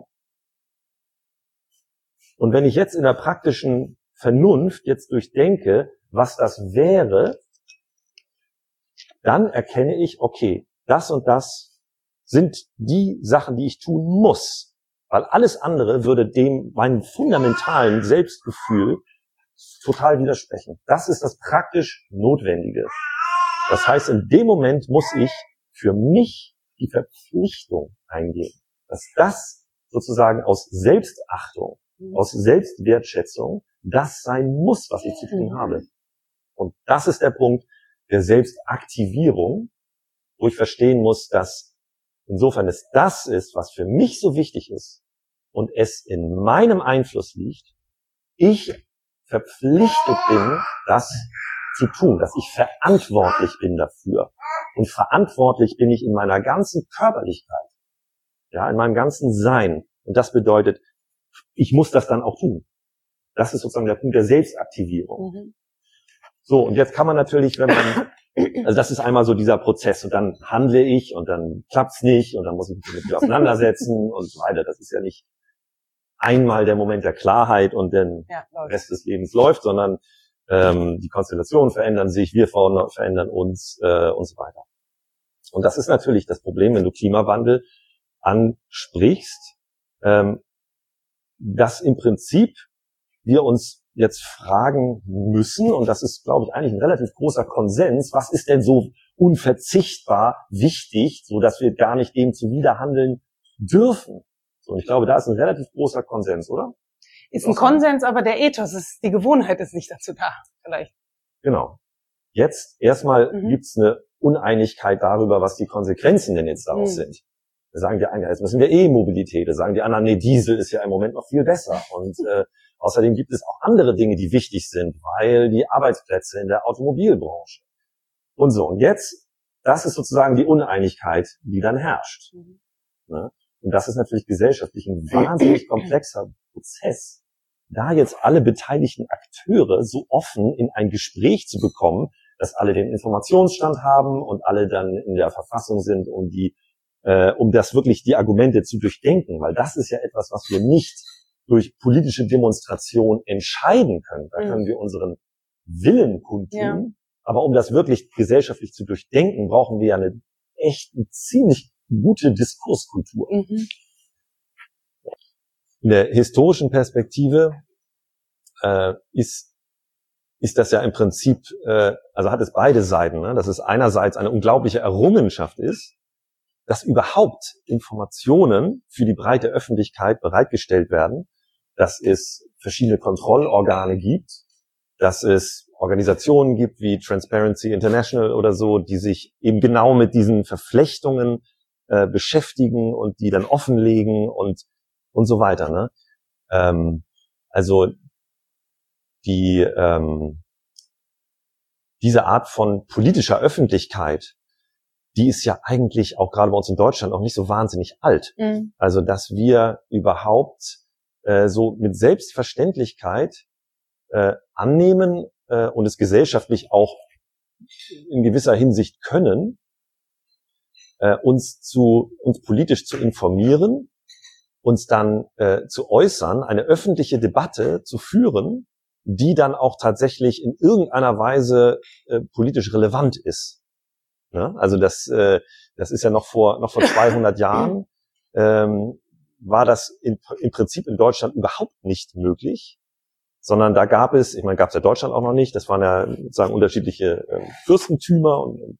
Und wenn ich jetzt in der praktischen Vernunft jetzt durchdenke, was das wäre, dann erkenne ich, okay, das und das sind die Sachen, die ich tun muss. Weil alles andere würde meinem fundamentalen Selbstgefühl total widersprechen. Das ist das praktisch Notwendige. Das heißt, in dem Moment muss ich für mich die Verpflichtung eingehen, dass das sozusagen aus Selbstachtung, aus Selbstwertschätzung das sein muss, was ich zu tun habe. Und das ist der Punkt der Selbstaktivierung, wo ich verstehen muss, dass insofern es das ist, was für mich so wichtig ist und es in meinem Einfluss liegt, ich verpflichtet bin, das zu tun, dass ich verantwortlich bin dafür. Und verantwortlich bin ich in meiner ganzen Körperlichkeit, ja, in meinem ganzen Sein. Und das bedeutet, ich muss das dann auch tun. Das ist sozusagen der Punkt der Selbstaktivierung. So, und jetzt kann man natürlich, also das ist einmal so dieser Prozess und dann handle ich und dann klappt's nicht und dann muss ich mich damit wieder auseinandersetzen und so weiter. Das ist ja nicht einmal der Moment der Klarheit und der Rest des Lebens läuft, sondern die Konstellationen verändern sich, wir verändern uns und so weiter. Und das ist natürlich das Problem, wenn du Klimawandel ansprichst, dass im Prinzip wir uns jetzt fragen müssen, und das ist, glaube ich, eigentlich ein relativ großer Konsens, was ist denn so unverzichtbar wichtig, so dass wir gar nicht dem zuwiderhandeln dürfen. So, und ich glaube, da ist ein relativ großer Konsens, oder? Ist ein Konsens, aber der Ethos ist, die Gewohnheit ist nicht dazu da, vielleicht. Genau. Jetzt erstmal gibt's eine Uneinigkeit darüber, was die Konsequenzen denn jetzt daraus sind. Da sagen die einen, ja, jetzt müssen wir E-Mobilität. Da sagen die anderen, nee, Diesel ist ja im Moment noch viel besser. Und außerdem gibt es auch andere Dinge, die wichtig sind, weil die Arbeitsplätze in der Automobilbranche und so. Und jetzt, das ist sozusagen die Uneinigkeit, die dann herrscht. Ne? Und das ist natürlich gesellschaftlich ein wahnsinnig komplexer Prozess, da jetzt alle beteiligten Akteure so offen in ein Gespräch zu bekommen, dass alle den Informationsstand haben und alle dann in der Verfassung sind, um das wirklich die Argumente zu durchdenken, weil das ist ja etwas, was wir nicht durch politische Demonstration entscheiden können. Da können wir unseren Willen kundtun, aber um das wirklich gesellschaftlich zu durchdenken, brauchen wir ja eine ziemlich gute Diskurskultur. In der historischen Perspektive ist das ja im Prinzip, also hat es beide Seiten, ne? Dass es einerseits eine unglaubliche Errungenschaft ist, dass überhaupt Informationen für die breite Öffentlichkeit bereitgestellt werden, dass es verschiedene Kontrollorgane gibt, dass es Organisationen gibt wie Transparency International oder so, die sich eben genau mit diesen Verflechtungen beschäftigen und die dann offenlegen und so weiter. Ne? Also diese Art von politischer Öffentlichkeit, die ist ja eigentlich auch gerade bei uns in Deutschland auch nicht so wahnsinnig alt. Also dass wir überhaupt so mit Selbstverständlichkeit annehmen und es gesellschaftlich auch in gewisser Hinsicht können, uns politisch zu informieren, uns dann zu äußern, eine öffentliche Debatte zu führen, die dann auch tatsächlich in irgendeiner Weise politisch relevant ist. Ne? Also das ist ja noch vor 200 Jahren war das im Prinzip in Deutschland überhaupt nicht möglich. sondern da gab es ja Deutschland auch noch nicht, das waren ja sozusagen unterschiedliche Fürstentümer und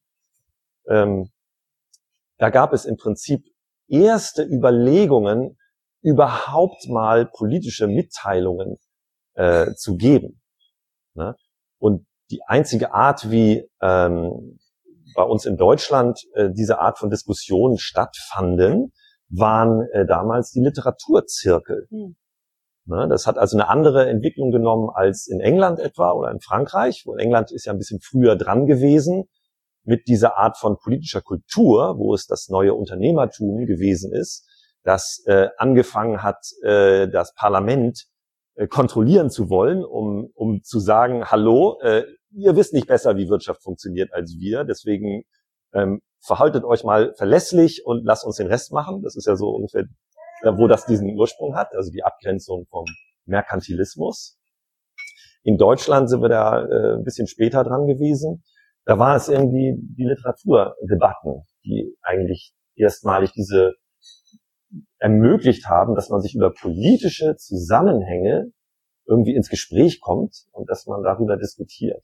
da gab es im Prinzip erste Überlegungen, überhaupt mal politische Mitteilungen zu geben. Ne? Und die einzige Art, wie bei uns in Deutschland diese Art von Diskussionen stattfanden, waren damals die Literaturzirkel. Ne? Das hat also eine andere Entwicklung genommen als in England etwa oder in Frankreich. Wo in England ist ja ein bisschen früher dran gewesen mit dieser Art von politischer Kultur, wo es das neue Unternehmertum gewesen ist, das angefangen hat, das Parlament kontrollieren zu wollen, um zu sagen, hallo, ihr wisst nicht besser, wie Wirtschaft funktioniert als wir, deswegen verhaltet euch mal verlässlich und lasst uns den Rest machen. Das ist ja so ungefähr, wo das diesen Ursprung hat, also die Abgrenzung vom Merkantilismus. In Deutschland sind wir da ein bisschen später dran gewesen. Da war es irgendwie die Literaturdebatten, die eigentlich erstmalig diese ermöglicht haben, dass man sich über politische Zusammenhänge irgendwie ins Gespräch kommt und dass man darüber diskutiert.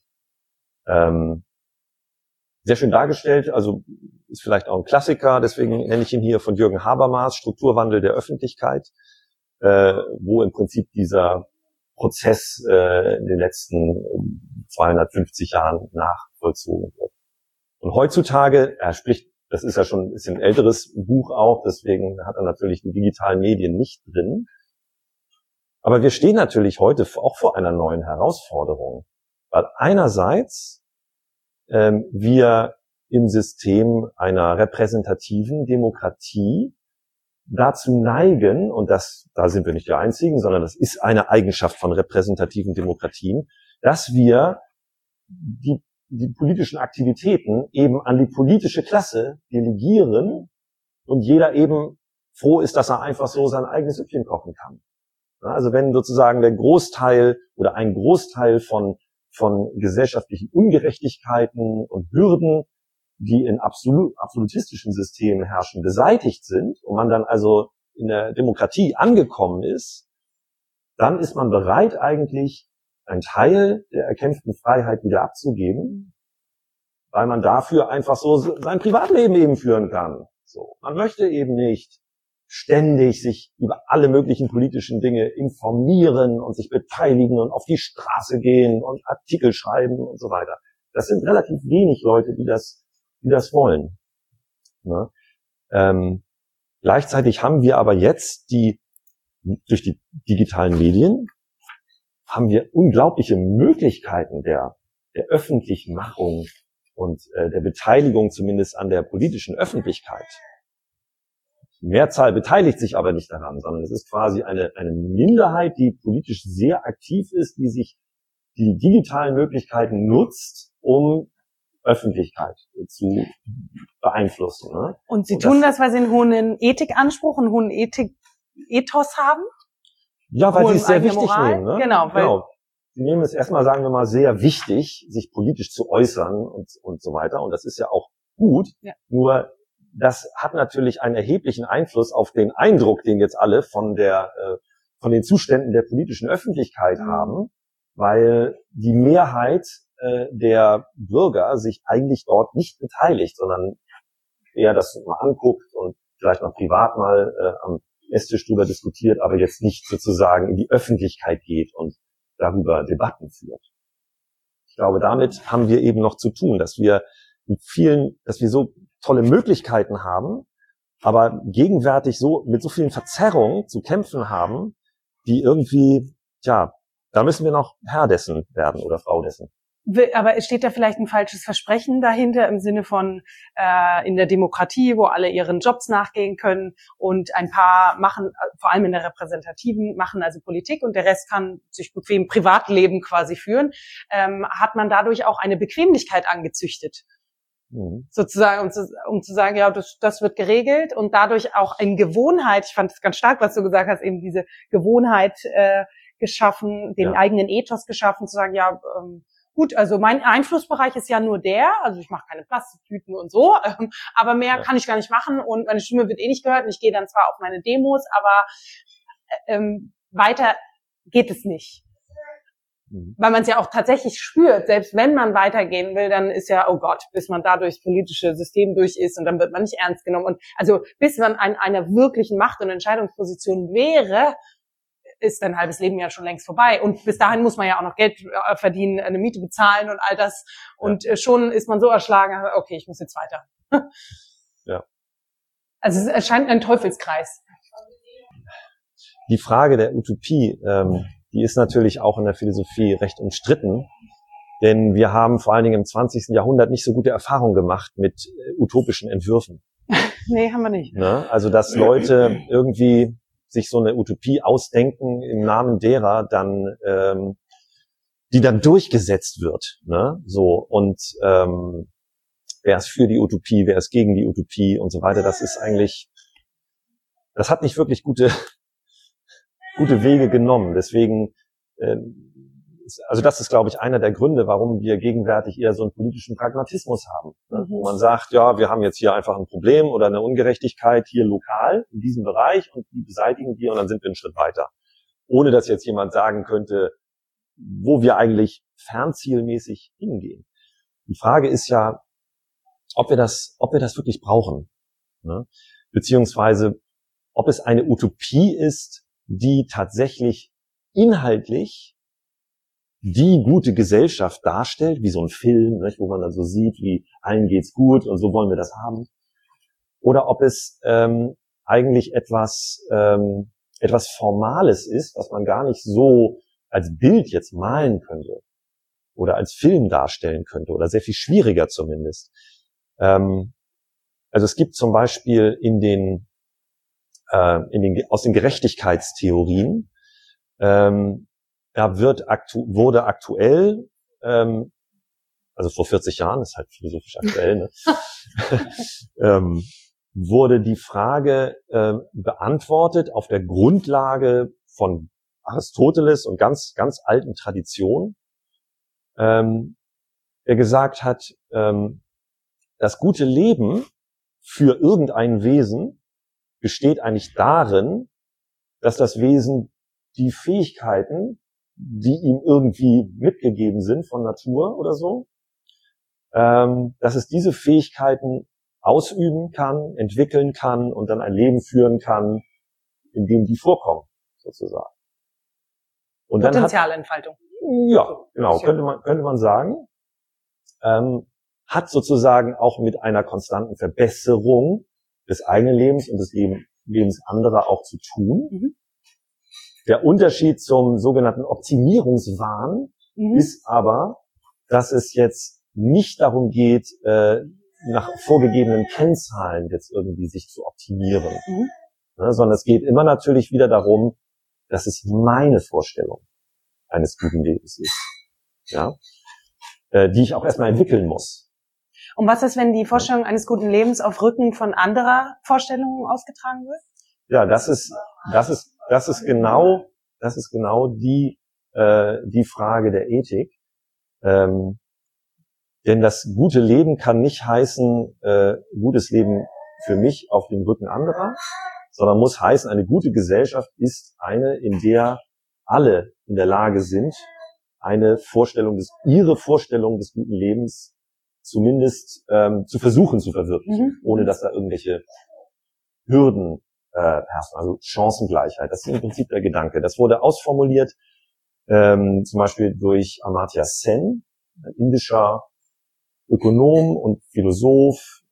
Sehr schön dargestellt, also ist vielleicht auch ein Klassiker, deswegen nenne ich ihn hier von Jürgen Habermas, Strukturwandel der Öffentlichkeit, wo im Prinzip dieser Prozess in den letzten 250 Jahren nachvollzogen wird. Und heutzutage, er spricht, das ist ja schon ein bisschen älteres Buch auch, deswegen hat er natürlich die digitalen Medien nicht drin. Aber wir stehen natürlich heute auch vor einer neuen Herausforderung, weil einerseits wir im System einer repräsentativen Demokratie dazu neigen, und da sind wir nicht die Einzigen, sondern das ist eine Eigenschaft von repräsentativen Demokratien, dass wir die politischen Aktivitäten eben an die politische Klasse delegieren und jeder eben froh ist, dass er einfach so sein eigenes Süppchen kochen kann. Also wenn sozusagen der Großteil oder ein Großteil von gesellschaftlichen Ungerechtigkeiten und Hürden, die in absolutistischen Systemen herrschen, beseitigt sind und man dann also in der Demokratie angekommen ist, dann ist man bereit eigentlich einen Teil der erkämpften Freiheit wieder abzugeben, weil man dafür einfach so sein Privatleben eben führen kann. So, man möchte eben nicht ständig sich über alle möglichen politischen Dinge informieren und sich beteiligen und auf die Straße gehen und Artikel schreiben und so weiter. Das sind relativ wenig Leute, die das wollen. Ne? Gleichzeitig haben wir aber jetzt durch die digitalen Medien haben wir unglaubliche Möglichkeiten der Öffentlichmachung und der Beteiligung zumindest an der politischen Öffentlichkeit. Die Mehrzahl beteiligt sich aber nicht daran, sondern es ist quasi eine Minderheit, die politisch sehr aktiv ist, die sich die digitalen Möglichkeiten nutzt, um Öffentlichkeit zu beeinflussen. Ne? Und Sie tun das, weil Sie einen hohen Ethikanspruch, einen hohen Ethos haben? Ja, weil Sie es sehr wichtig nehmen. Ne? Genau. Sie nehmen es erstmal, sagen wir mal, sehr wichtig, sich politisch zu äußern und so weiter. Und das ist ja auch gut. Ja. Nur das hat natürlich einen erheblichen Einfluss auf den Eindruck, den jetzt alle von den Zuständen der politischen Öffentlichkeit haben, weil die Mehrheit der Bürger sich eigentlich dort nicht beteiligt, sondern eher das mal anguckt und vielleicht mal privat mal am Esstisch drüber diskutiert, aber jetzt nicht sozusagen in die Öffentlichkeit geht und darüber Debatten führt. Ich glaube, damit haben wir eben noch zu tun, dass wir so tolle Möglichkeiten haben, aber gegenwärtig so mit so vielen Verzerrungen zu kämpfen haben, die irgendwie, da müssen wir noch Herr dessen werden oder Frau dessen. Aber steht da vielleicht ein falsches Versprechen dahinter im Sinne von in der Demokratie, wo alle ihren Jobs nachgehen können und ein paar machen, vor allem in der Repräsentativen, machen also Politik und der Rest kann sich bequem Privatleben quasi führen, hat man dadurch auch eine Bequemlichkeit angezüchtet. Sozusagen, um zu sagen, ja, das wird geregelt und dadurch auch eine Gewohnheit, ich fand es ganz stark, was du gesagt hast, eben diese Gewohnheit geschaffen, den eigenen Ethos geschaffen, zu sagen, gut, also mein Einflussbereich ist ja nur also ich mache keine Plastiktüten und so, aber mehr kann ich gar nicht machen und meine Stimme wird eh nicht gehört und ich gehe dann zwar auf meine Demos, aber weiter geht es nicht. Weil man es ja auch tatsächlich spürt, selbst wenn man weitergehen will, dann ist ja, oh Gott, bis man da durchs politische System durch ist und dann wird man nicht ernst genommen. Und also bis man an einer wirklichen Macht- und Entscheidungsposition wäre, ist ein halbes Leben ja schon längst vorbei. Und bis dahin muss man ja auch noch Geld verdienen, eine Miete bezahlen und all das. Und schon ist man so erschlagen, okay, ich muss jetzt weiter. Ja. Also es erscheint ein Teufelskreis. Die Frage der Utopie, die ist natürlich auch in der Philosophie recht umstritten, denn wir haben vor allen Dingen im 20. Jahrhundert nicht so gute Erfahrungen gemacht mit utopischen Entwürfen. Nee, haben wir nicht. Ne? Also dass Leute irgendwie sich so eine Utopie ausdenken im Namen derer dann, die dann durchgesetzt wird. Ne? So und wer ist für die Utopie, wer ist gegen die Utopie und so weiter. Das ist eigentlich, das hat nicht wirklich gute Wege genommen. Deswegen, also das ist, glaube ich, einer der Gründe, warum wir gegenwärtig eher so einen politischen Pragmatismus haben. Ne? Wo man sagt, ja, wir haben jetzt hier einfach ein Problem oder eine Ungerechtigkeit hier lokal in diesem Bereich und die beseitigen wir und dann sind wir einen Schritt weiter. Ohne dass jetzt jemand sagen könnte, wo wir eigentlich fernzielmäßig hingehen. Die Frage ist ja, ob wir das wirklich brauchen. Ne? Beziehungsweise, ob es eine Utopie ist, die tatsächlich inhaltlich die gute Gesellschaft darstellt, wie so ein Film, nicht, wo man dann so sieht, wie allen geht's gut und so wollen wir das haben. Oder ob es eigentlich etwas Formales ist, was man gar nicht so als Bild jetzt malen könnte oder als Film darstellen könnte oder sehr viel schwieriger zumindest. Also es gibt zum Beispiel aus den Gerechtigkeitstheorien, da wurde aktuell, also vor 40 Jahren, ist halt philosophisch aktuell, ne, wurde die Frage beantwortet auf der Grundlage von Aristoteles und ganz, ganz alten Traditionen, der gesagt hat, das gute Leben für irgendein Wesen besteht eigentlich darin, dass das Wesen die Fähigkeiten, die ihm irgendwie mitgegeben sind von Natur oder so, dass es diese Fähigkeiten ausüben kann, entwickeln kann und dann ein Leben führen kann, in dem die vorkommen, sozusagen. Und Potenzialentfaltung. Ja, genau, könnte man sagen. Hat sozusagen auch mit einer konstanten Verbesserung des eigenen Lebens und des Lebens anderer auch zu tun. Der Unterschied zum sogenannten Optimierungswahn ist aber, dass es jetzt nicht darum geht, nach vorgegebenen Kennzahlen jetzt irgendwie sich zu optimieren, ne, sondern es geht immer natürlich wieder darum, dass es meine Vorstellung eines guten Lebens ist, ja, die ich auch erstmal entwickeln muss. Und was ist, wenn die Vorstellung eines guten Lebens auf Rücken von anderer Vorstellungen ausgetragen wird? Ja, das ist genau die Frage der Ethik. Denn das gute Leben kann nicht heißen, gutes Leben für mich auf dem Rücken anderer, sondern muss heißen, eine gute Gesellschaft ist eine, in der alle in der Lage sind, ihre Vorstellung des guten Lebens zumindest zu versuchen zu verwirklichen, ohne dass da irgendwelche Hürden herrschen, also Chancengleichheit. Das ist im Prinzip der Gedanke. Das wurde ausformuliert, zum Beispiel durch Amartya Sen, ein indischer Ökonom und Philosoph,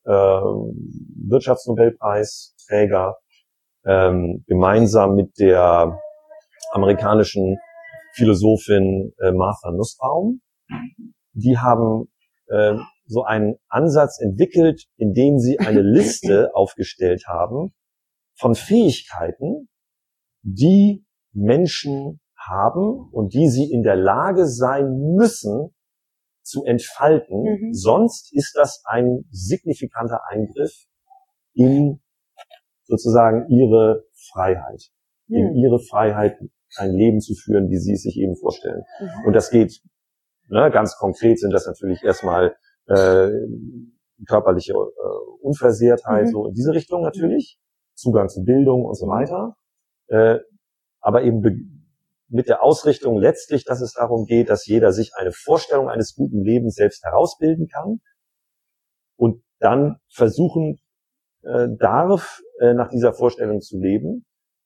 Wirtschaftsnobelpreisträger, gemeinsam mit der amerikanischen Philosophin Martha Nussbaum. Die haben so einen Ansatz entwickelt, in dem sie eine Liste aufgestellt haben von Fähigkeiten, die Menschen haben und die sie in der Lage sein müssen zu entfalten. Sonst ist das ein signifikanter Eingriff in sozusagen ihre Freiheit. In ihre Freiheit, ein Leben zu führen, wie sie es sich eben vorstellen. Und das geht, ne, ganz konkret sind das natürlich erstmal körperliche Unversehrtheit, so in diese Richtung natürlich, Zugang zu Bildung und so weiter. Aber eben mit der Ausrichtung letztlich, dass es darum geht, dass jeder sich eine Vorstellung eines guten Lebens selbst herausbilden kann und dann versuchen darf, nach dieser Vorstellung zu leben.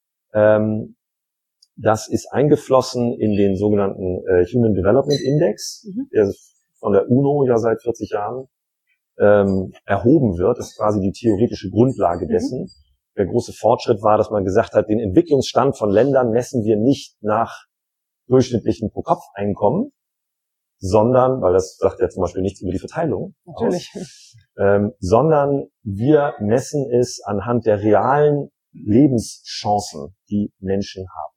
Das ist eingeflossen in den sogenannten Human Development Index, der von der UNO ja seit 40 Jahren erhoben wird. Das ist quasi die theoretische Grundlage dessen. Der große Fortschritt war, dass man gesagt hat, den Entwicklungsstand von Ländern messen wir nicht nach durchschnittlichen Pro-Kopf-Einkommen, sondern, weil das sagt ja zum Beispiel nichts über die Verteilung Natürlich. Sondern wir messen es anhand der realen Lebenschancen, die Menschen haben.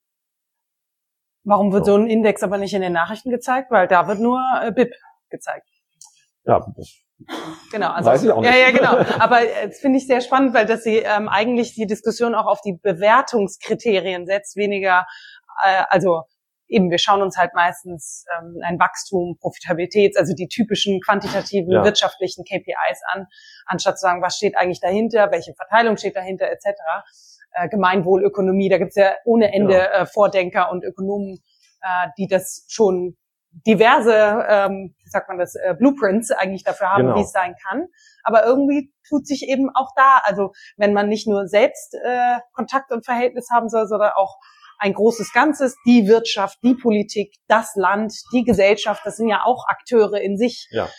Warum wird so ein Index aber nicht in den Nachrichten gezeigt? Weil da wird nur BIP gezeigt. Ja, genau, also, weiß ich auch nicht. Ja, genau. Aber das finde ich sehr spannend, weil dass sie eigentlich die Diskussion auch auf die Bewertungskriterien setzt, weniger, also eben, wir schauen uns halt meistens ein Wachstum, Profitabilität, also die typischen quantitativen wirtschaftlichen KPIs an, anstatt zu sagen, was steht eigentlich dahinter, welche Verteilung steht dahinter, etc. Gemeinwohlökonomie, da gibt's ja ohne Ende Vordenker und Ökonomen, die das schon diverse, wie sagt man das, Blueprints eigentlich dafür haben, wie es sein kann. Aber irgendwie tut sich eben auch da, also wenn man nicht nur selbst Kontakt und Verhältnis haben soll, sondern auch ein großes Ganzes, die Wirtschaft, die Politik, das Land, die Gesellschaft, das sind ja auch Akteure in sich. Ja.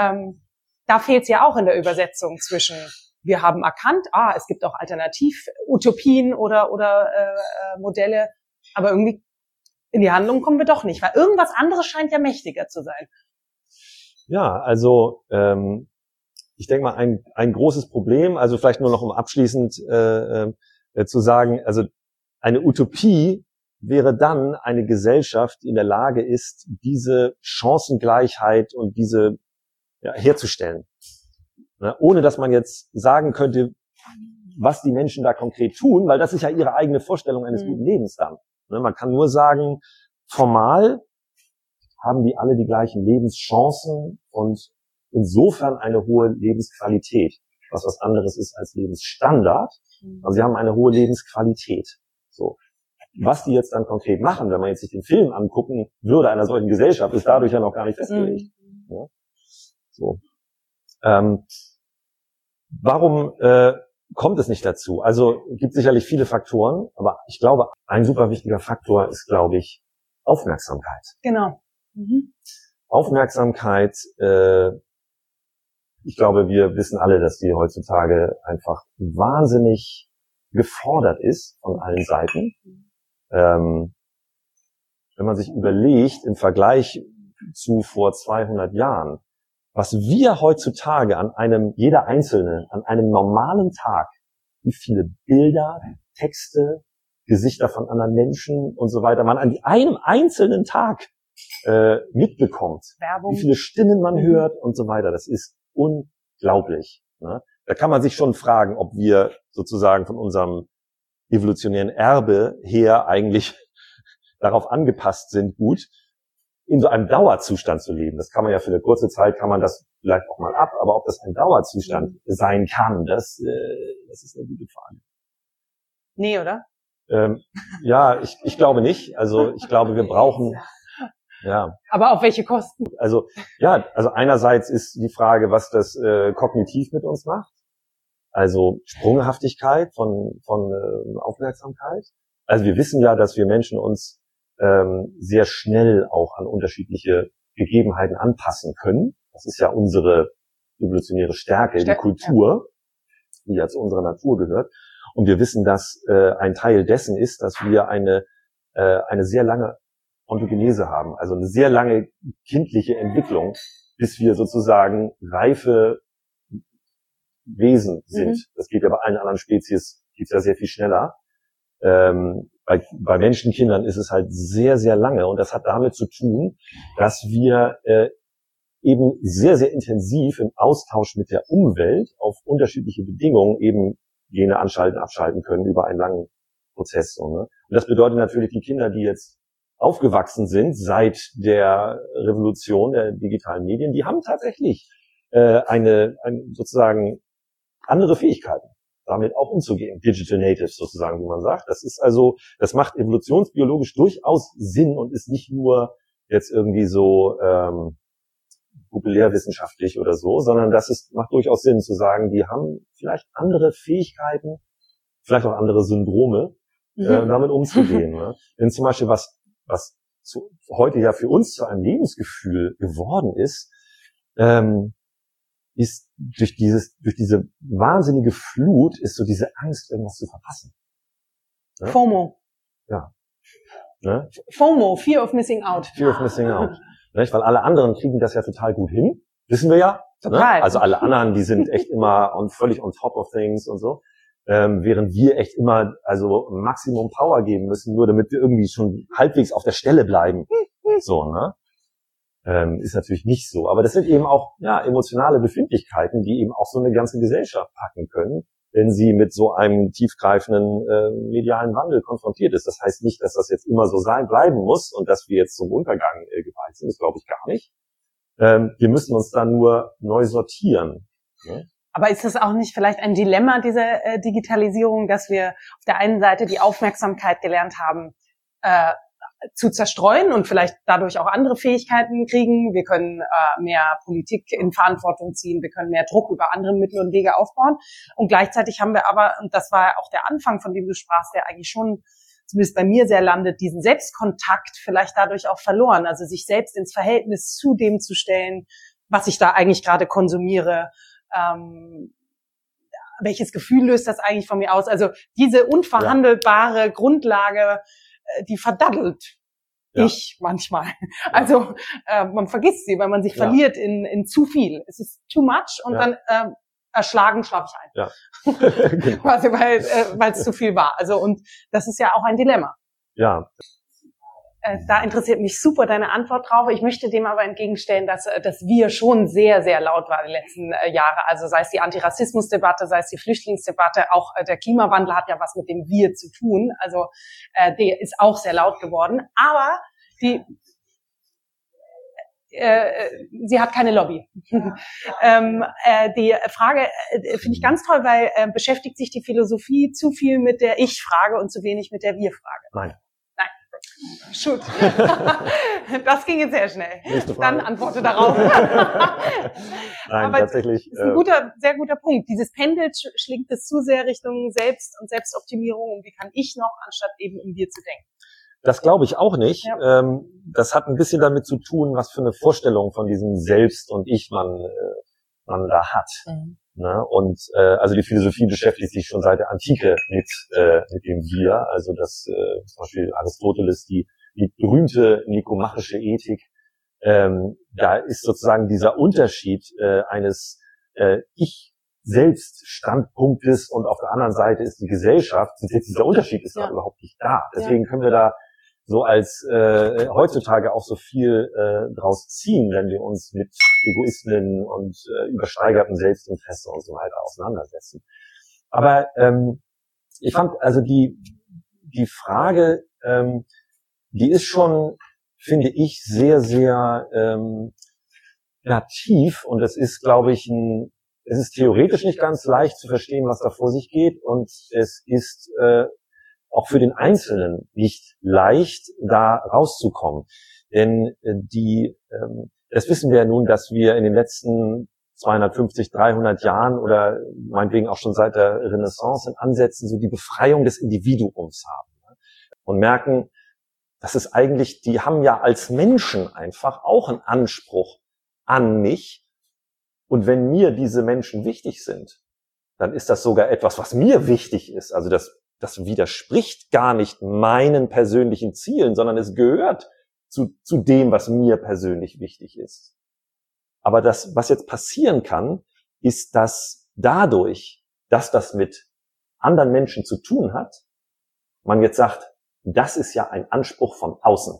Da fehlt es ja auch in der Übersetzung zwischen, wir haben erkannt, es gibt auch Alternativ-Utopien oder Modelle, aber irgendwie in die Handlung kommen wir doch nicht, weil irgendwas anderes scheint ja mächtiger zu sein. Ja, also ich denke mal, ein großes Problem, also vielleicht nur noch um abschließend zu sagen, also eine Utopie wäre dann eine Gesellschaft, die in der Lage ist, diese Chancengleichheit und diese herzustellen. Ohne dass man jetzt sagen könnte, was die Menschen da konkret tun, weil das ist ja ihre eigene Vorstellung eines guten Lebens dann. Man kann nur sagen, formal haben die alle die gleichen Lebenschancen und insofern eine hohe Lebensqualität, was anderes ist als Lebensstandard. Also sie haben eine hohe Lebensqualität. So. Was die jetzt dann konkret machen, wenn man jetzt sich den Film angucken würde einer solchen Gesellschaft, ist dadurch ja noch gar nicht festgelegt. Ja? So. Warum kommt es nicht dazu? Also gibt sicherlich viele Faktoren, aber ich glaube, ein super wichtiger Faktor ist, glaube ich, Aufmerksamkeit. Genau. Aufmerksamkeit, ich glaube, wir wissen alle, dass die heutzutage einfach wahnsinnig gefordert ist von allen Seiten. Wenn man sich überlegt, im Vergleich zu vor 200 Jahren, was wir heutzutage jeder Einzelne, an einem normalen Tag, wie viele Bilder, Texte, Gesichter von anderen Menschen und so weiter man an einem einzelnen Tag mitbekommt. Werbung. Wie viele Stimmen man hört und so weiter. Das ist unglaublich. Ne? Da kann man sich schon fragen, ob wir sozusagen von unserem evolutionären Erbe her eigentlich darauf angepasst sind, gut in so einem Dauerzustand zu leben. Das kann man ja für eine kurze Zeit, kann man das vielleicht auch mal ab, aber ob das ein Dauerzustand sein kann, das ist eine gute Frage. Nee, oder? Ja, ich glaube nicht. Also ich glaube, wir brauchen Aber auf welche Kosten? Also einerseits ist die Frage, was das kognitiv mit uns macht. Also Sprunghaftigkeit von Aufmerksamkeit. Also wir wissen ja, dass wir Menschen uns sehr schnell auch an unterschiedliche Gegebenheiten anpassen können. Das ist ja unsere evolutionäre Stärke, die Kultur, die ja zu unserer Natur gehört. Und wir wissen, dass ein Teil dessen ist, dass wir eine sehr lange Ontogenese haben, also eine sehr lange kindliche Entwicklung, bis wir sozusagen reife Wesen sind. Das geht ja bei allen anderen Spezies, geht's ja sehr viel schneller. Bei Menschenkindern ist es halt sehr, sehr lange und das hat damit zu tun, dass wir eben sehr, sehr intensiv im Austausch mit der Umwelt auf unterschiedliche Bedingungen eben Gene anschalten, abschalten können über einen langen Prozess. So, ne? Und das bedeutet natürlich, die Kinder, die jetzt aufgewachsen sind seit der Revolution der digitalen Medien, die haben tatsächlich eine sozusagen andere Fähigkeiten. damit auch umzugehen. Digital Natives sozusagen, wie man sagt. Das ist also, das macht evolutionsbiologisch durchaus Sinn und ist nicht nur jetzt irgendwie so populärwissenschaftlich oder so, sondern macht durchaus Sinn zu sagen, die haben vielleicht andere Fähigkeiten, vielleicht auch andere Syndrome, damit umzugehen. Ne? Denn zum Beispiel, was heute ja für uns zu einem Lebensgefühl geworden ist durch diese wahnsinnige Flut ist so diese Angst, irgendwas zu verpassen. Ne? FOMO. Ja. Ne? FOMO, Fear of Missing Out. Fear of Missing Out. Nicht? Weil alle anderen kriegen das ja total gut hin. Wissen wir ja. Total. Ne? Also alle anderen, die sind echt immer völlig on top of things und so. Während wir echt immer also Maximum Power geben müssen, nur damit wir irgendwie schon halbwegs auf der Stelle bleiben. So, ne? Ist natürlich nicht so. Aber das sind eben auch emotionale Befindlichkeiten, die eben auch so eine ganze Gesellschaft packen können, wenn sie mit so einem tiefgreifenden medialen Wandel konfrontiert ist. Das heißt nicht, dass das jetzt immer so bleiben muss und dass wir jetzt zum Untergang geweiht sind. Das glaube ich gar nicht. Wir müssen uns dann nur neu sortieren. Ne? Aber ist das auch nicht vielleicht ein Dilemma dieser Digitalisierung, dass wir auf der einen Seite die Aufmerksamkeit gelernt haben, zu zerstreuen und vielleicht dadurch auch andere Fähigkeiten kriegen. Wir können mehr Politik in Verantwortung ziehen, wir können mehr Druck über andere Mittel und Wege aufbauen. Und gleichzeitig haben wir aber, und das war auch der Anfang, von dem du sprachst, der eigentlich schon zumindest bei mir sehr landet, diesen Selbstkontakt vielleicht dadurch auch verloren. Also sich selbst ins Verhältnis zu dem zu stellen, was ich da eigentlich gerade konsumiere. Welches Gefühl löst das eigentlich von mir aus? Also diese unverhandelbare Grundlage, die verdaddelt ich manchmal. Also man vergisst sie, weil man sich verliert in zu viel. Es ist too much und dann erschlagen schlafe ich ein. Ja. Genau. Quasi, weil es zu viel war. Also und das ist ja auch ein Dilemma. Ja. Da interessiert mich super deine Antwort drauf. Ich möchte dem aber entgegenstellen, dass wir schon sehr, sehr laut war die letzten Jahre. Also sei es die Antirassismusdebatte, sei es die Flüchtlingsdebatte, auch der Klimawandel hat ja was mit dem Wir zu tun. Also der ist auch sehr laut geworden. Aber sie hat keine Lobby. Die Frage finde ich ganz toll, weil beschäftigt sich die Philosophie zu viel mit der Ich-Frage und zu wenig mit der Wir-Frage. Nein. Shoot. Das ging jetzt sehr schnell. Dann antworte darauf. Nein, aber tatsächlich. Das ist ein sehr guter Punkt. Dieses Pendel schlingt es zu sehr Richtung Selbst und Selbstoptimierung. Und wie kann ich noch, anstatt eben im Wir zu denken? Das glaube ich auch nicht. Ja. Das hat ein bisschen damit zu tun, was für eine Vorstellung von diesem Selbst und Ich man da hat. Mhm. Ne? Und also die Philosophie beschäftigt sich schon seit der Antike mit dem Wir. Also das zum Beispiel Aristoteles, die berühmte nikomachische Ethik. Da ist sozusagen dieser Unterschied eines Ich-Selbst-Standpunktes und auf der anderen Seite ist die Gesellschaft. Dieser Unterschied ist da überhaupt nicht da. Deswegen können wir da so als heutzutage auch so viel draus ziehen, wenn wir uns mit Egoismen und übersteigertem Selbstinteresse und so weiter auseinandersetzen. Aber ich fand also die Frage, die ist schon, finde ich, sehr, sehr tief und es ist, glaube ich, es ist theoretisch nicht ganz leicht zu verstehen, was da vor sich geht und es ist auch für den Einzelnen nicht leicht, da rauszukommen. Denn das wissen wir ja nun, dass wir in den letzten 250, 300 Jahren oder meinetwegen auch schon seit der Renaissance in Ansätzen so die Befreiung des Individuums haben. Und merken, dass es eigentlich, die haben ja als Menschen einfach auch einen Anspruch an mich. Und wenn mir diese Menschen wichtig sind, dann ist das sogar etwas, was mir wichtig ist. Also das widerspricht gar nicht meinen persönlichen Zielen, sondern es gehört zu dem, was mir persönlich wichtig ist. Aber das, was jetzt passieren kann, ist, dass dadurch, dass das mit anderen Menschen zu tun hat, man jetzt sagt, das ist ja ein Anspruch von außen.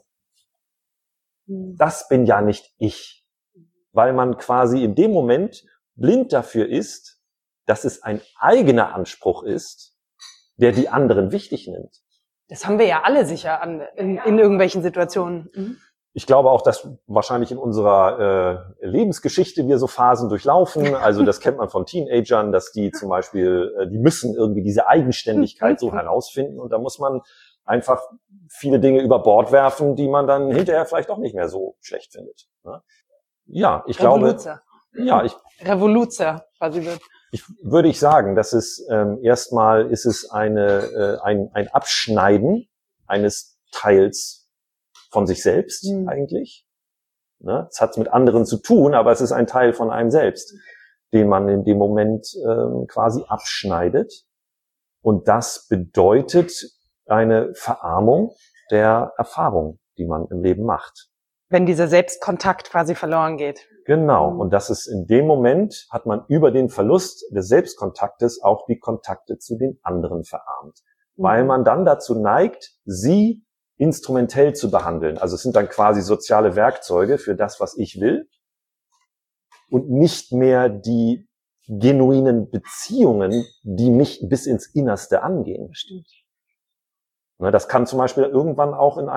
Das bin ja nicht ich. Weil man quasi in dem Moment blind dafür ist, dass es ein eigener Anspruch ist, der die anderen wichtig nimmt. Das haben wir ja alle sicher in irgendwelchen Situationen. Mhm. Ich glaube auch, dass wahrscheinlich in unserer Lebensgeschichte wir so Phasen durchlaufen. Also das kennt man von Teenagern, dass die zum Beispiel, die müssen irgendwie diese Eigenständigkeit so herausfinden. Und da muss man einfach viele Dinge über Bord werfen, die man dann hinterher vielleicht auch nicht mehr so schlecht findet. Ne? Ja, ich glaube... Revoluzer, quasi wird. Würde ich sagen, dass es erstmal ist es ein Abschneiden eines Teils von sich selbst eigentlich. Ne? Es hat mit anderen zu tun, aber es ist ein Teil von einem selbst, den man in dem Moment quasi abschneidet. Und das bedeutet eine Verarmung der Erfahrung, die man im Leben macht. Wenn dieser Selbstkontakt quasi verloren geht. Genau. Und das ist in dem Moment, hat man über den Verlust des Selbstkontaktes auch die Kontakte zu den anderen verarmt. Weil man dann dazu neigt, sie instrumentell zu behandeln. Also es sind dann quasi soziale Werkzeuge für das, was ich will. Und nicht mehr die genuinen Beziehungen, die mich bis ins Innerste angehen. Bestimmt. Das kann zum Beispiel irgendwann auch in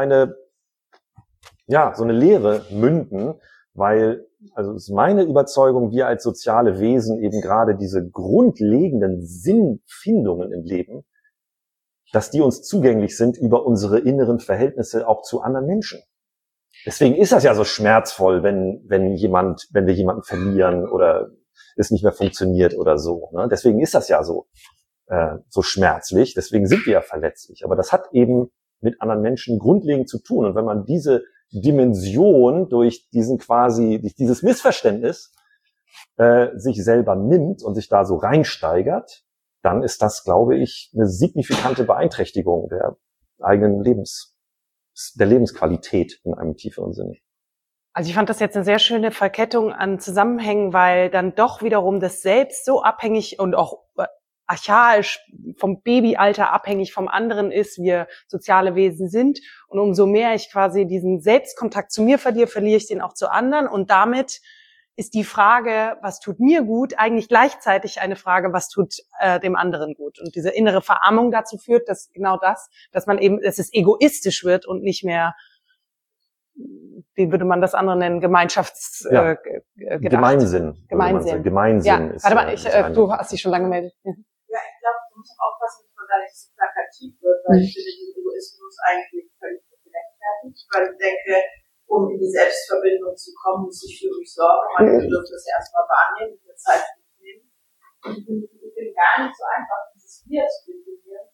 so eine Lehre münden, weil, also es ist meine Überzeugung, wir als soziale Wesen eben gerade diese grundlegenden Sinnfindungen im Leben, dass die uns zugänglich sind über unsere inneren Verhältnisse auch zu anderen Menschen. Deswegen ist das ja so schmerzvoll, wenn wir jemanden verlieren oder es nicht mehr funktioniert oder so. Ne? Deswegen ist das ja so schmerzlich. Deswegen sind wir ja verletzlich. Aber das hat eben mit anderen Menschen grundlegend zu tun. Und wenn man diese Dimension durch dieses Missverständnis sich selber nimmt und sich da so reinsteigert, dann ist das, glaube ich, eine signifikante Beeinträchtigung der eigenen der Lebensqualität in einem tieferen Sinne. Also ich fand das jetzt eine sehr schöne Verkettung an Zusammenhängen, weil dann doch wiederum das Selbst so abhängig und auch archaisch vom Babyalter abhängig vom anderen ist, wir soziale Wesen sind. Und umso mehr ich quasi diesen Selbstkontakt zu mir verliere ich den auch zu anderen. Und damit ist die Frage, was tut mir gut, eigentlich gleichzeitig eine Frage, was tut dem anderen gut. Und diese innere Verarmung dazu führt, dass dass es egoistisch wird und nicht mehr, wie würde man das andere nennen, Gemeinsinn. Gemeinsinn ist. Warte mal, du hast dich schon lange gemeldet. Ja, ich glaube, du musst aufpassen, dass man da nicht so plakativ wird, weil ich finde den Egoismus eigentlich völlig gerechtfertigt, weil ich denke, um in die Selbstverbindung zu kommen, muss ich für mich sorgen, meine Bedürfnisse erstmal wahrnehmen, mir Zeit für mich nehmen. Und ich finde gar nicht so einfach, dieses Wir zu definieren.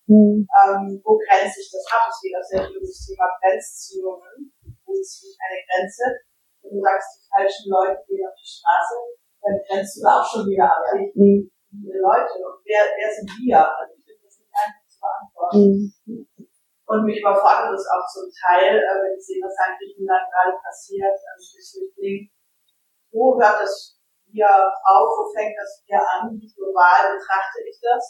Wo grenze ich das ab? Es geht auch sehr viel um das Thema Grenzziehungen. Wo ziehe ich eine Grenze? Wenn du sagst, die falschen Leute gehen auf die Straße, dann grenzt du da auch schon wieder ab. Viele Leute. Und wer sind wir? Also ich finde das nicht einfach zu beantworten. Und mich überfordert es auch zum Teil, wenn ich sehe, was in Griechenland gerade passiert, durch Flüchtlinge. Wo hört das Wir auf? Wo fängt das Wir an? Wie global betrachte ich das?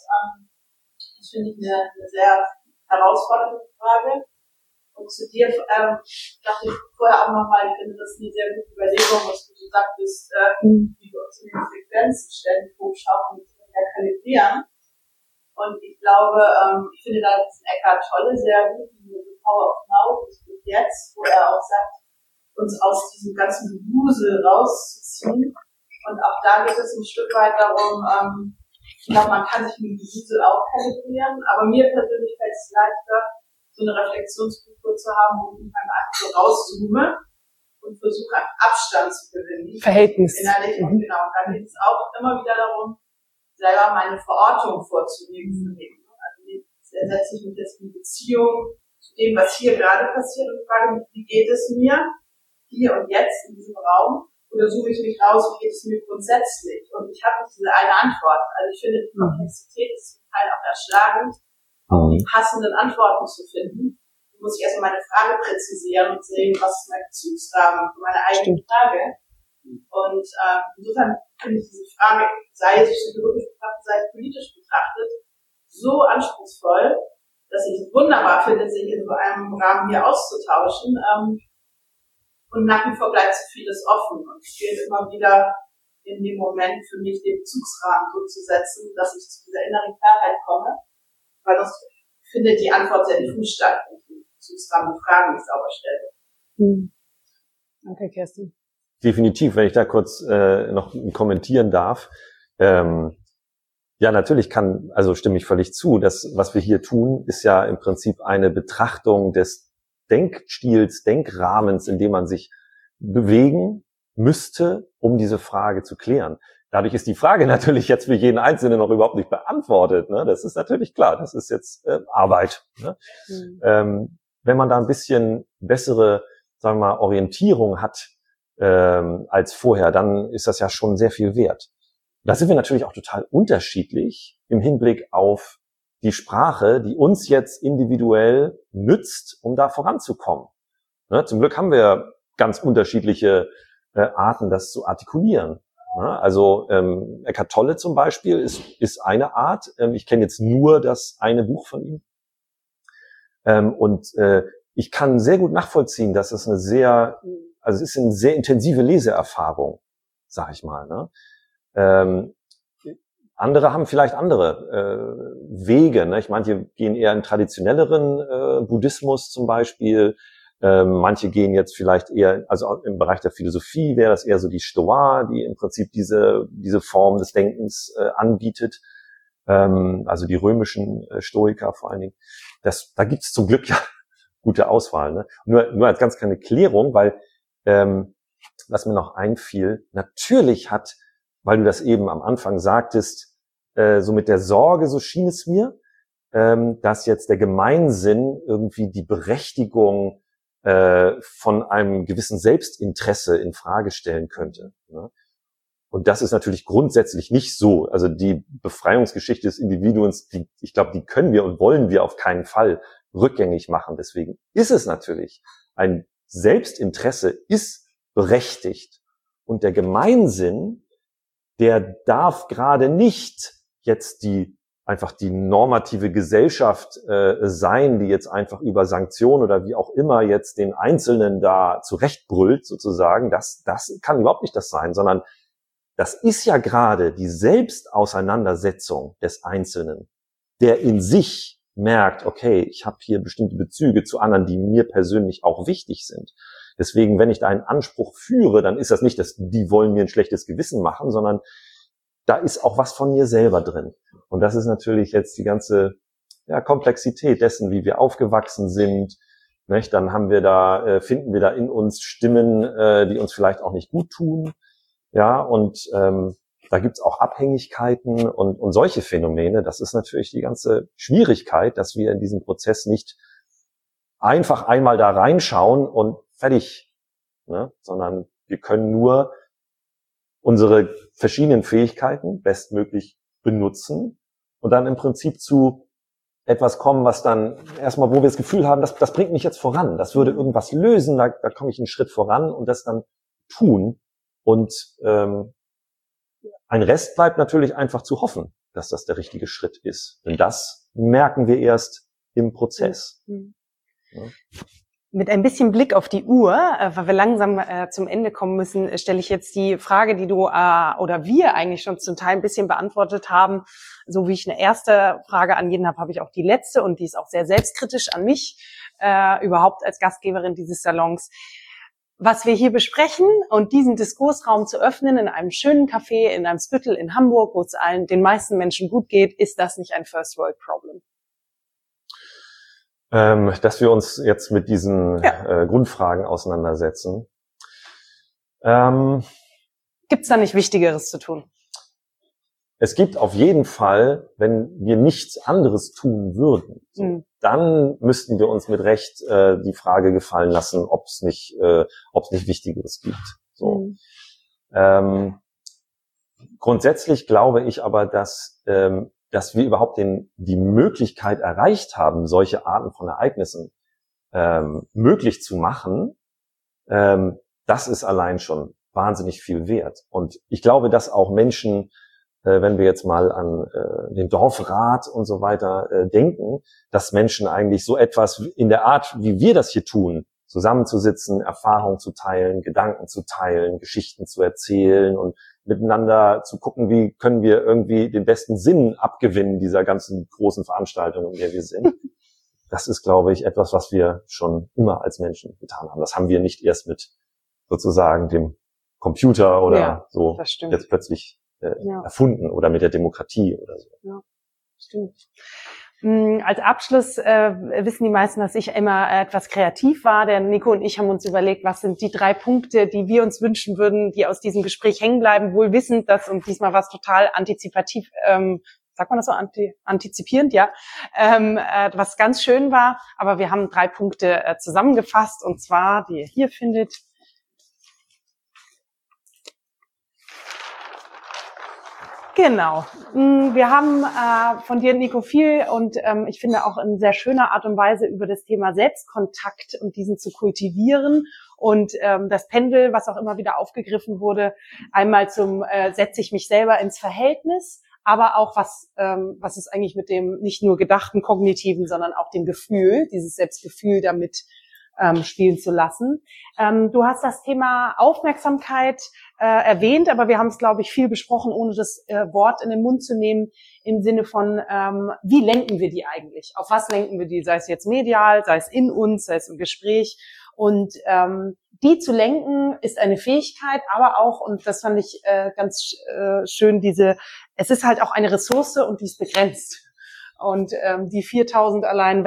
Das finde ich eine sehr herausfordernde Frage. Und zu dir dachte ich vorher auch nochmal, ich finde das eine sehr gute Überlegung, was du so sagtest, wie wir uns in den Frequenzen ständig hochschaukeln und kalibrieren. Und ich glaube, ich finde da diesen Eckhart Tolle sehr gut, diese Power of Now, das wird jetzt, wo er auch sagt, uns aus diesem ganzen Gewusel rauszuziehen. Und auch da geht es ein Stück weit darum, ich glaube, man kann sich mit dem Gewusel auch kalibrieren, aber mir persönlich fällt es leichter, so eine Reflexionskultur zu haben, wo ich einfach so rauszoome und versuche, Abstand zu gewinnen. Verhältnis. Innerlich, und genau. Und dann geht es auch immer wieder darum, selber meine Verortung vorzunehmen für mich. Also setze ich mich jetzt in Beziehung zu dem, was hier gerade passiert und frage mich, wie geht es mir hier und jetzt in diesem Raum? Oder suche ich mich raus, wie geht es mir grundsätzlich? Und ich habe nicht diese eine Antwort. Also ich finde, die Komplexität ist zum Teil auch erschlagend, die passenden Antworten zu finden. Da muss ich erstmal meine Frage präzisieren und sehen, was ist mein Bezugsrahmen für meine eigene Frage. Und insofern finde ich diese Frage, sei es psychologisch betrachtet, sei es politisch betrachtet, so anspruchsvoll, dass ich es wunderbar finde, sich in so einem Rahmen hier auszutauschen. Und nach wie vor bleibt so vieles offen. Und es gilt immer wieder in dem Moment für mich, den Bezugsrahmen so zu setzen, dass ich zu dieser inneren Klarheit komme. Weil sonst findet die Antwort sehr diffus statt, wenn ich den Bezugsrahmen die Fragen nicht sauber stelle. Danke, Kerstin. Definitiv, wenn ich da kurz noch kommentieren darf. Ja, natürlich stimme ich völlig zu. Das, was wir hier tun, ist ja im Prinzip eine Betrachtung des Denkstils, Denkrahmens, in dem man sich bewegen müsste, um diese Frage zu klären. Dadurch ist die Frage natürlich jetzt für jeden Einzelnen noch überhaupt nicht beantwortet. Ne? Das ist natürlich klar, das ist jetzt Arbeit. Ne? Wenn man da ein bisschen bessere, sagen wir mal, Orientierung hat als vorher, dann ist das ja schon sehr viel wert. Da sind wir natürlich auch total unterschiedlich im Hinblick auf die Sprache, die uns jetzt individuell nützt, um da voranzukommen. Ne? Zum Glück haben wir ganz unterschiedliche Arten, das zu artikulieren. Ne? Also Eckhart Tolle zum Beispiel ist eine Art. Ich kenne jetzt nur das eine Buch von ihm. Ich kann sehr gut nachvollziehen, dass es es ist eine sehr intensive Leseerfahrung, sag ich mal. Ne? Andere haben vielleicht andere Wege. Ne? Manche gehen eher in traditionelleren Buddhismus zum Beispiel. Manche gehen jetzt vielleicht eher, also im Bereich der Philosophie wäre das eher so die Stoa, die im Prinzip diese Form des Denkens anbietet. Also die römischen Stoiker vor allen Dingen. Da gibt es zum Glück ja gute Auswahl. Ne? Nur als ganz kleine Klärung, weil was mir noch einfiel, natürlich weil du das eben am Anfang sagtest, so mit der Sorge, so schien es mir, dass jetzt der Gemeinsinn irgendwie die Berechtigung von einem gewissen Selbstinteresse in Frage stellen könnte. Ne? Und das ist natürlich grundsätzlich nicht so. Also die Befreiungsgeschichte des Individuums, ich glaube, die können wir und wollen wir auf keinen Fall rückgängig machen. Deswegen ist es natürlich, ein Selbstinteresse ist berechtigt. Und der Gemeinsinn, der darf gerade nicht jetzt einfach die normative Gesellschaft sein, die jetzt einfach über Sanktionen oder wie auch immer jetzt den Einzelnen da zurechtbrüllt sozusagen. Das kann überhaupt nicht das sein, sondern das ist ja gerade die Selbstauseinandersetzung des Einzelnen, der in sich merkt, okay, ich habe hier bestimmte Bezüge zu anderen, die mir persönlich auch wichtig sind. Deswegen, wenn ich da einen Anspruch führe, dann ist das nicht, dass die wollen mir ein schlechtes Gewissen machen, sondern da ist auch was von mir selber drin. Und das ist natürlich jetzt die ganze Komplexität dessen, wie wir aufgewachsen sind. Nicht? Dann finden wir da in uns Stimmen, die uns vielleicht auch nicht gut tun. Ja, und da gibt's auch Abhängigkeiten und solche Phänomene. Das ist natürlich die ganze Schwierigkeit, dass wir in diesem Prozess nicht einfach einmal da reinschauen und fertig, ne? Sondern wir können nur unsere verschiedenen Fähigkeiten bestmöglich benutzen und dann im Prinzip zu etwas kommen, was dann erstmal, wo wir das Gefühl haben, das bringt mich jetzt voran, das würde irgendwas lösen, da komme ich einen Schritt voran und das dann tun. Und ein Rest bleibt natürlich einfach zu hoffen, dass das der richtige Schritt ist. Denn das merken wir erst im Prozess. Mhm. Ja. Mit ein bisschen Blick auf die Uhr, weil wir langsam zum Ende kommen müssen, stelle ich jetzt die Frage, die du oder wir eigentlich schon zum Teil ein bisschen beantwortet haben. So wie ich eine erste Frage an jeden habe ich auch die letzte und die ist auch sehr selbstkritisch an mich, überhaupt als Gastgeberin dieses Salons. Was wir hier besprechen und diesen Diskursraum zu öffnen in einem schönen Café, in einem Spüttel in Hamburg, wo es den meisten Menschen gut geht, ist das nicht ein First World Problem? Dass wir uns jetzt mit diesen Grundfragen auseinandersetzen. Gibt es da nicht Wichtigeres zu tun? Es gibt auf jeden Fall, wenn wir nichts anderes tun würden, dann müssten wir uns mit Recht die Frage gefallen lassen, ob es nicht Wichtigeres gibt. So. Grundsätzlich glaube ich aber, dass wir überhaupt die Möglichkeit erreicht haben, solche Arten von Ereignissen möglich zu machen, das ist allein schon wahnsinnig viel wert. Und ich glaube, dass auch Menschen, wenn wir jetzt mal an den Dorfrat und so weiter denken, dass Menschen eigentlich so etwas in der Art, wie wir das hier tun, zusammenzusitzen, Erfahrungen zu teilen, Gedanken zu teilen, Geschichten zu erzählen und miteinander zu gucken, wie können wir irgendwie den besten Sinn abgewinnen dieser ganzen großen Veranstaltung, in der wir sind. Das ist, glaube ich, etwas, was wir schon immer als Menschen getan haben. Das haben wir nicht erst mit sozusagen dem Computer oder so das jetzt plötzlich erfunden oder mit der Demokratie oder so. Ja, stimmt. Als Abschluss wissen die meisten, dass ich immer etwas kreativ war. Der Nico und ich haben uns überlegt, was sind die 3 Punkte, die wir uns wünschen würden, die aus diesem Gespräch hängen bleiben, wohl wissend, dass, und diesmal war es total antizipativ, sagt man das so, antizipierend, ja, was ganz schön war. Aber wir haben 3 Punkte zusammengefasst, und zwar, die ihr hier findet. Genau. Wir haben von dir, Nico, viel und ich finde auch in sehr schöner Art und Weise über das Thema Selbstkontakt und diesen zu kultivieren und das Pendel, was auch immer wieder aufgegriffen wurde, einmal zum setze ich mich selber ins Verhältnis, aber auch was ist eigentlich mit dem nicht nur gedachten kognitiven, sondern auch dem Gefühl, dieses Selbstgefühl damit spielen zu lassen. Du hast das Thema Aufmerksamkeit erwähnt, aber wir haben es, glaube ich, viel besprochen, ohne das Wort in den Mund zu nehmen, im Sinne von, wie lenken wir die eigentlich? Auf was lenken wir die? Sei es jetzt medial, sei es in uns, sei es im Gespräch. Und die zu lenken ist eine Fähigkeit, aber auch, und das fand ich ganz schön, es ist halt auch eine Ressource und die ist begrenzt. Und die 4000 allein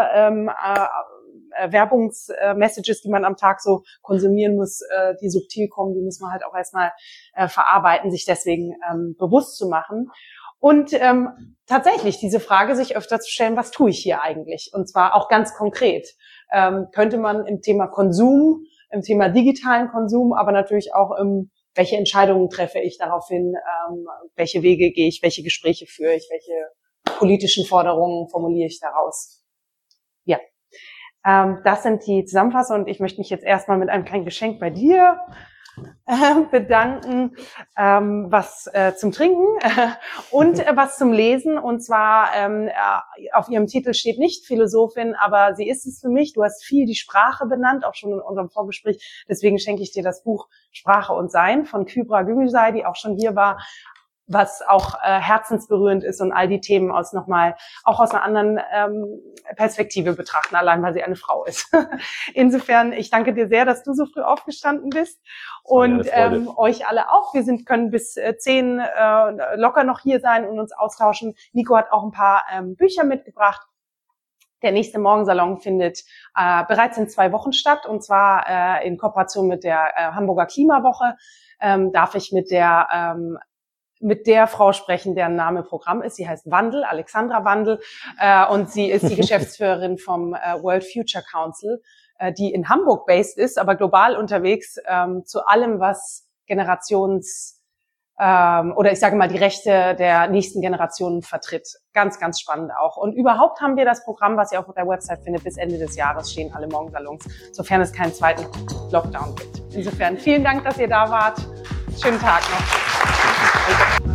Werbungsmessages, die man am Tag so konsumieren muss, die subtil kommen, die muss man halt auch erstmal verarbeiten, sich deswegen bewusst zu machen. Und tatsächlich diese Frage sich öfter zu stellen, was tue ich hier eigentlich? Und zwar auch ganz konkret. Könnte man im Thema Konsum, im Thema digitalen Konsum, aber natürlich auch welche Entscheidungen treffe ich daraufhin, welche Wege gehe ich, welche Gespräche führe ich, welche politischen Forderungen formuliere ich daraus. Ja. Das sind die Zusammenfassungen und ich möchte mich jetzt erstmal mit einem kleinen Geschenk bei dir bedanken, was zum Trinken und was zum Lesen. Und zwar auf ihrem Titel steht nicht Philosophin, aber sie ist es für mich. Du hast viel die Sprache benannt, auch schon in unserem Vorgespräch. Deswegen schenke ich dir das Buch Sprache und Sein von Kübra Gümüşay, die auch schon hier war, was auch herzensberührend ist und all die Themen auch aus einer anderen Perspektive betrachten, allein weil sie eine Frau ist. Insofern, ich danke dir sehr, dass du so früh aufgestanden bist und euch alle auch. Wir können bis 10 locker noch hier sein und uns austauschen. Nico hat auch ein paar Bücher mitgebracht. Der nächste Morgensalon findet bereits in 2 Wochen statt, und zwar in Kooperation mit der Hamburger Klimawoche. Darf ich mit der Frau sprechen, deren Name Programm ist. Sie heißt Wandel, Alexandra Wandel, und sie ist die Geschäftsführerin vom World Future Council, die in Hamburg based ist, aber global unterwegs zu allem, was oder ich sage mal die Rechte der nächsten Generationen vertritt. Ganz, ganz spannend auch. Und überhaupt haben wir das Programm, was ihr auf der Website findet, bis Ende des Jahres stehen alle Morgensalons, sofern es keinen zweiten Lockdown gibt. Insofern vielen Dank, dass ihr da wart. Schönen Tag noch.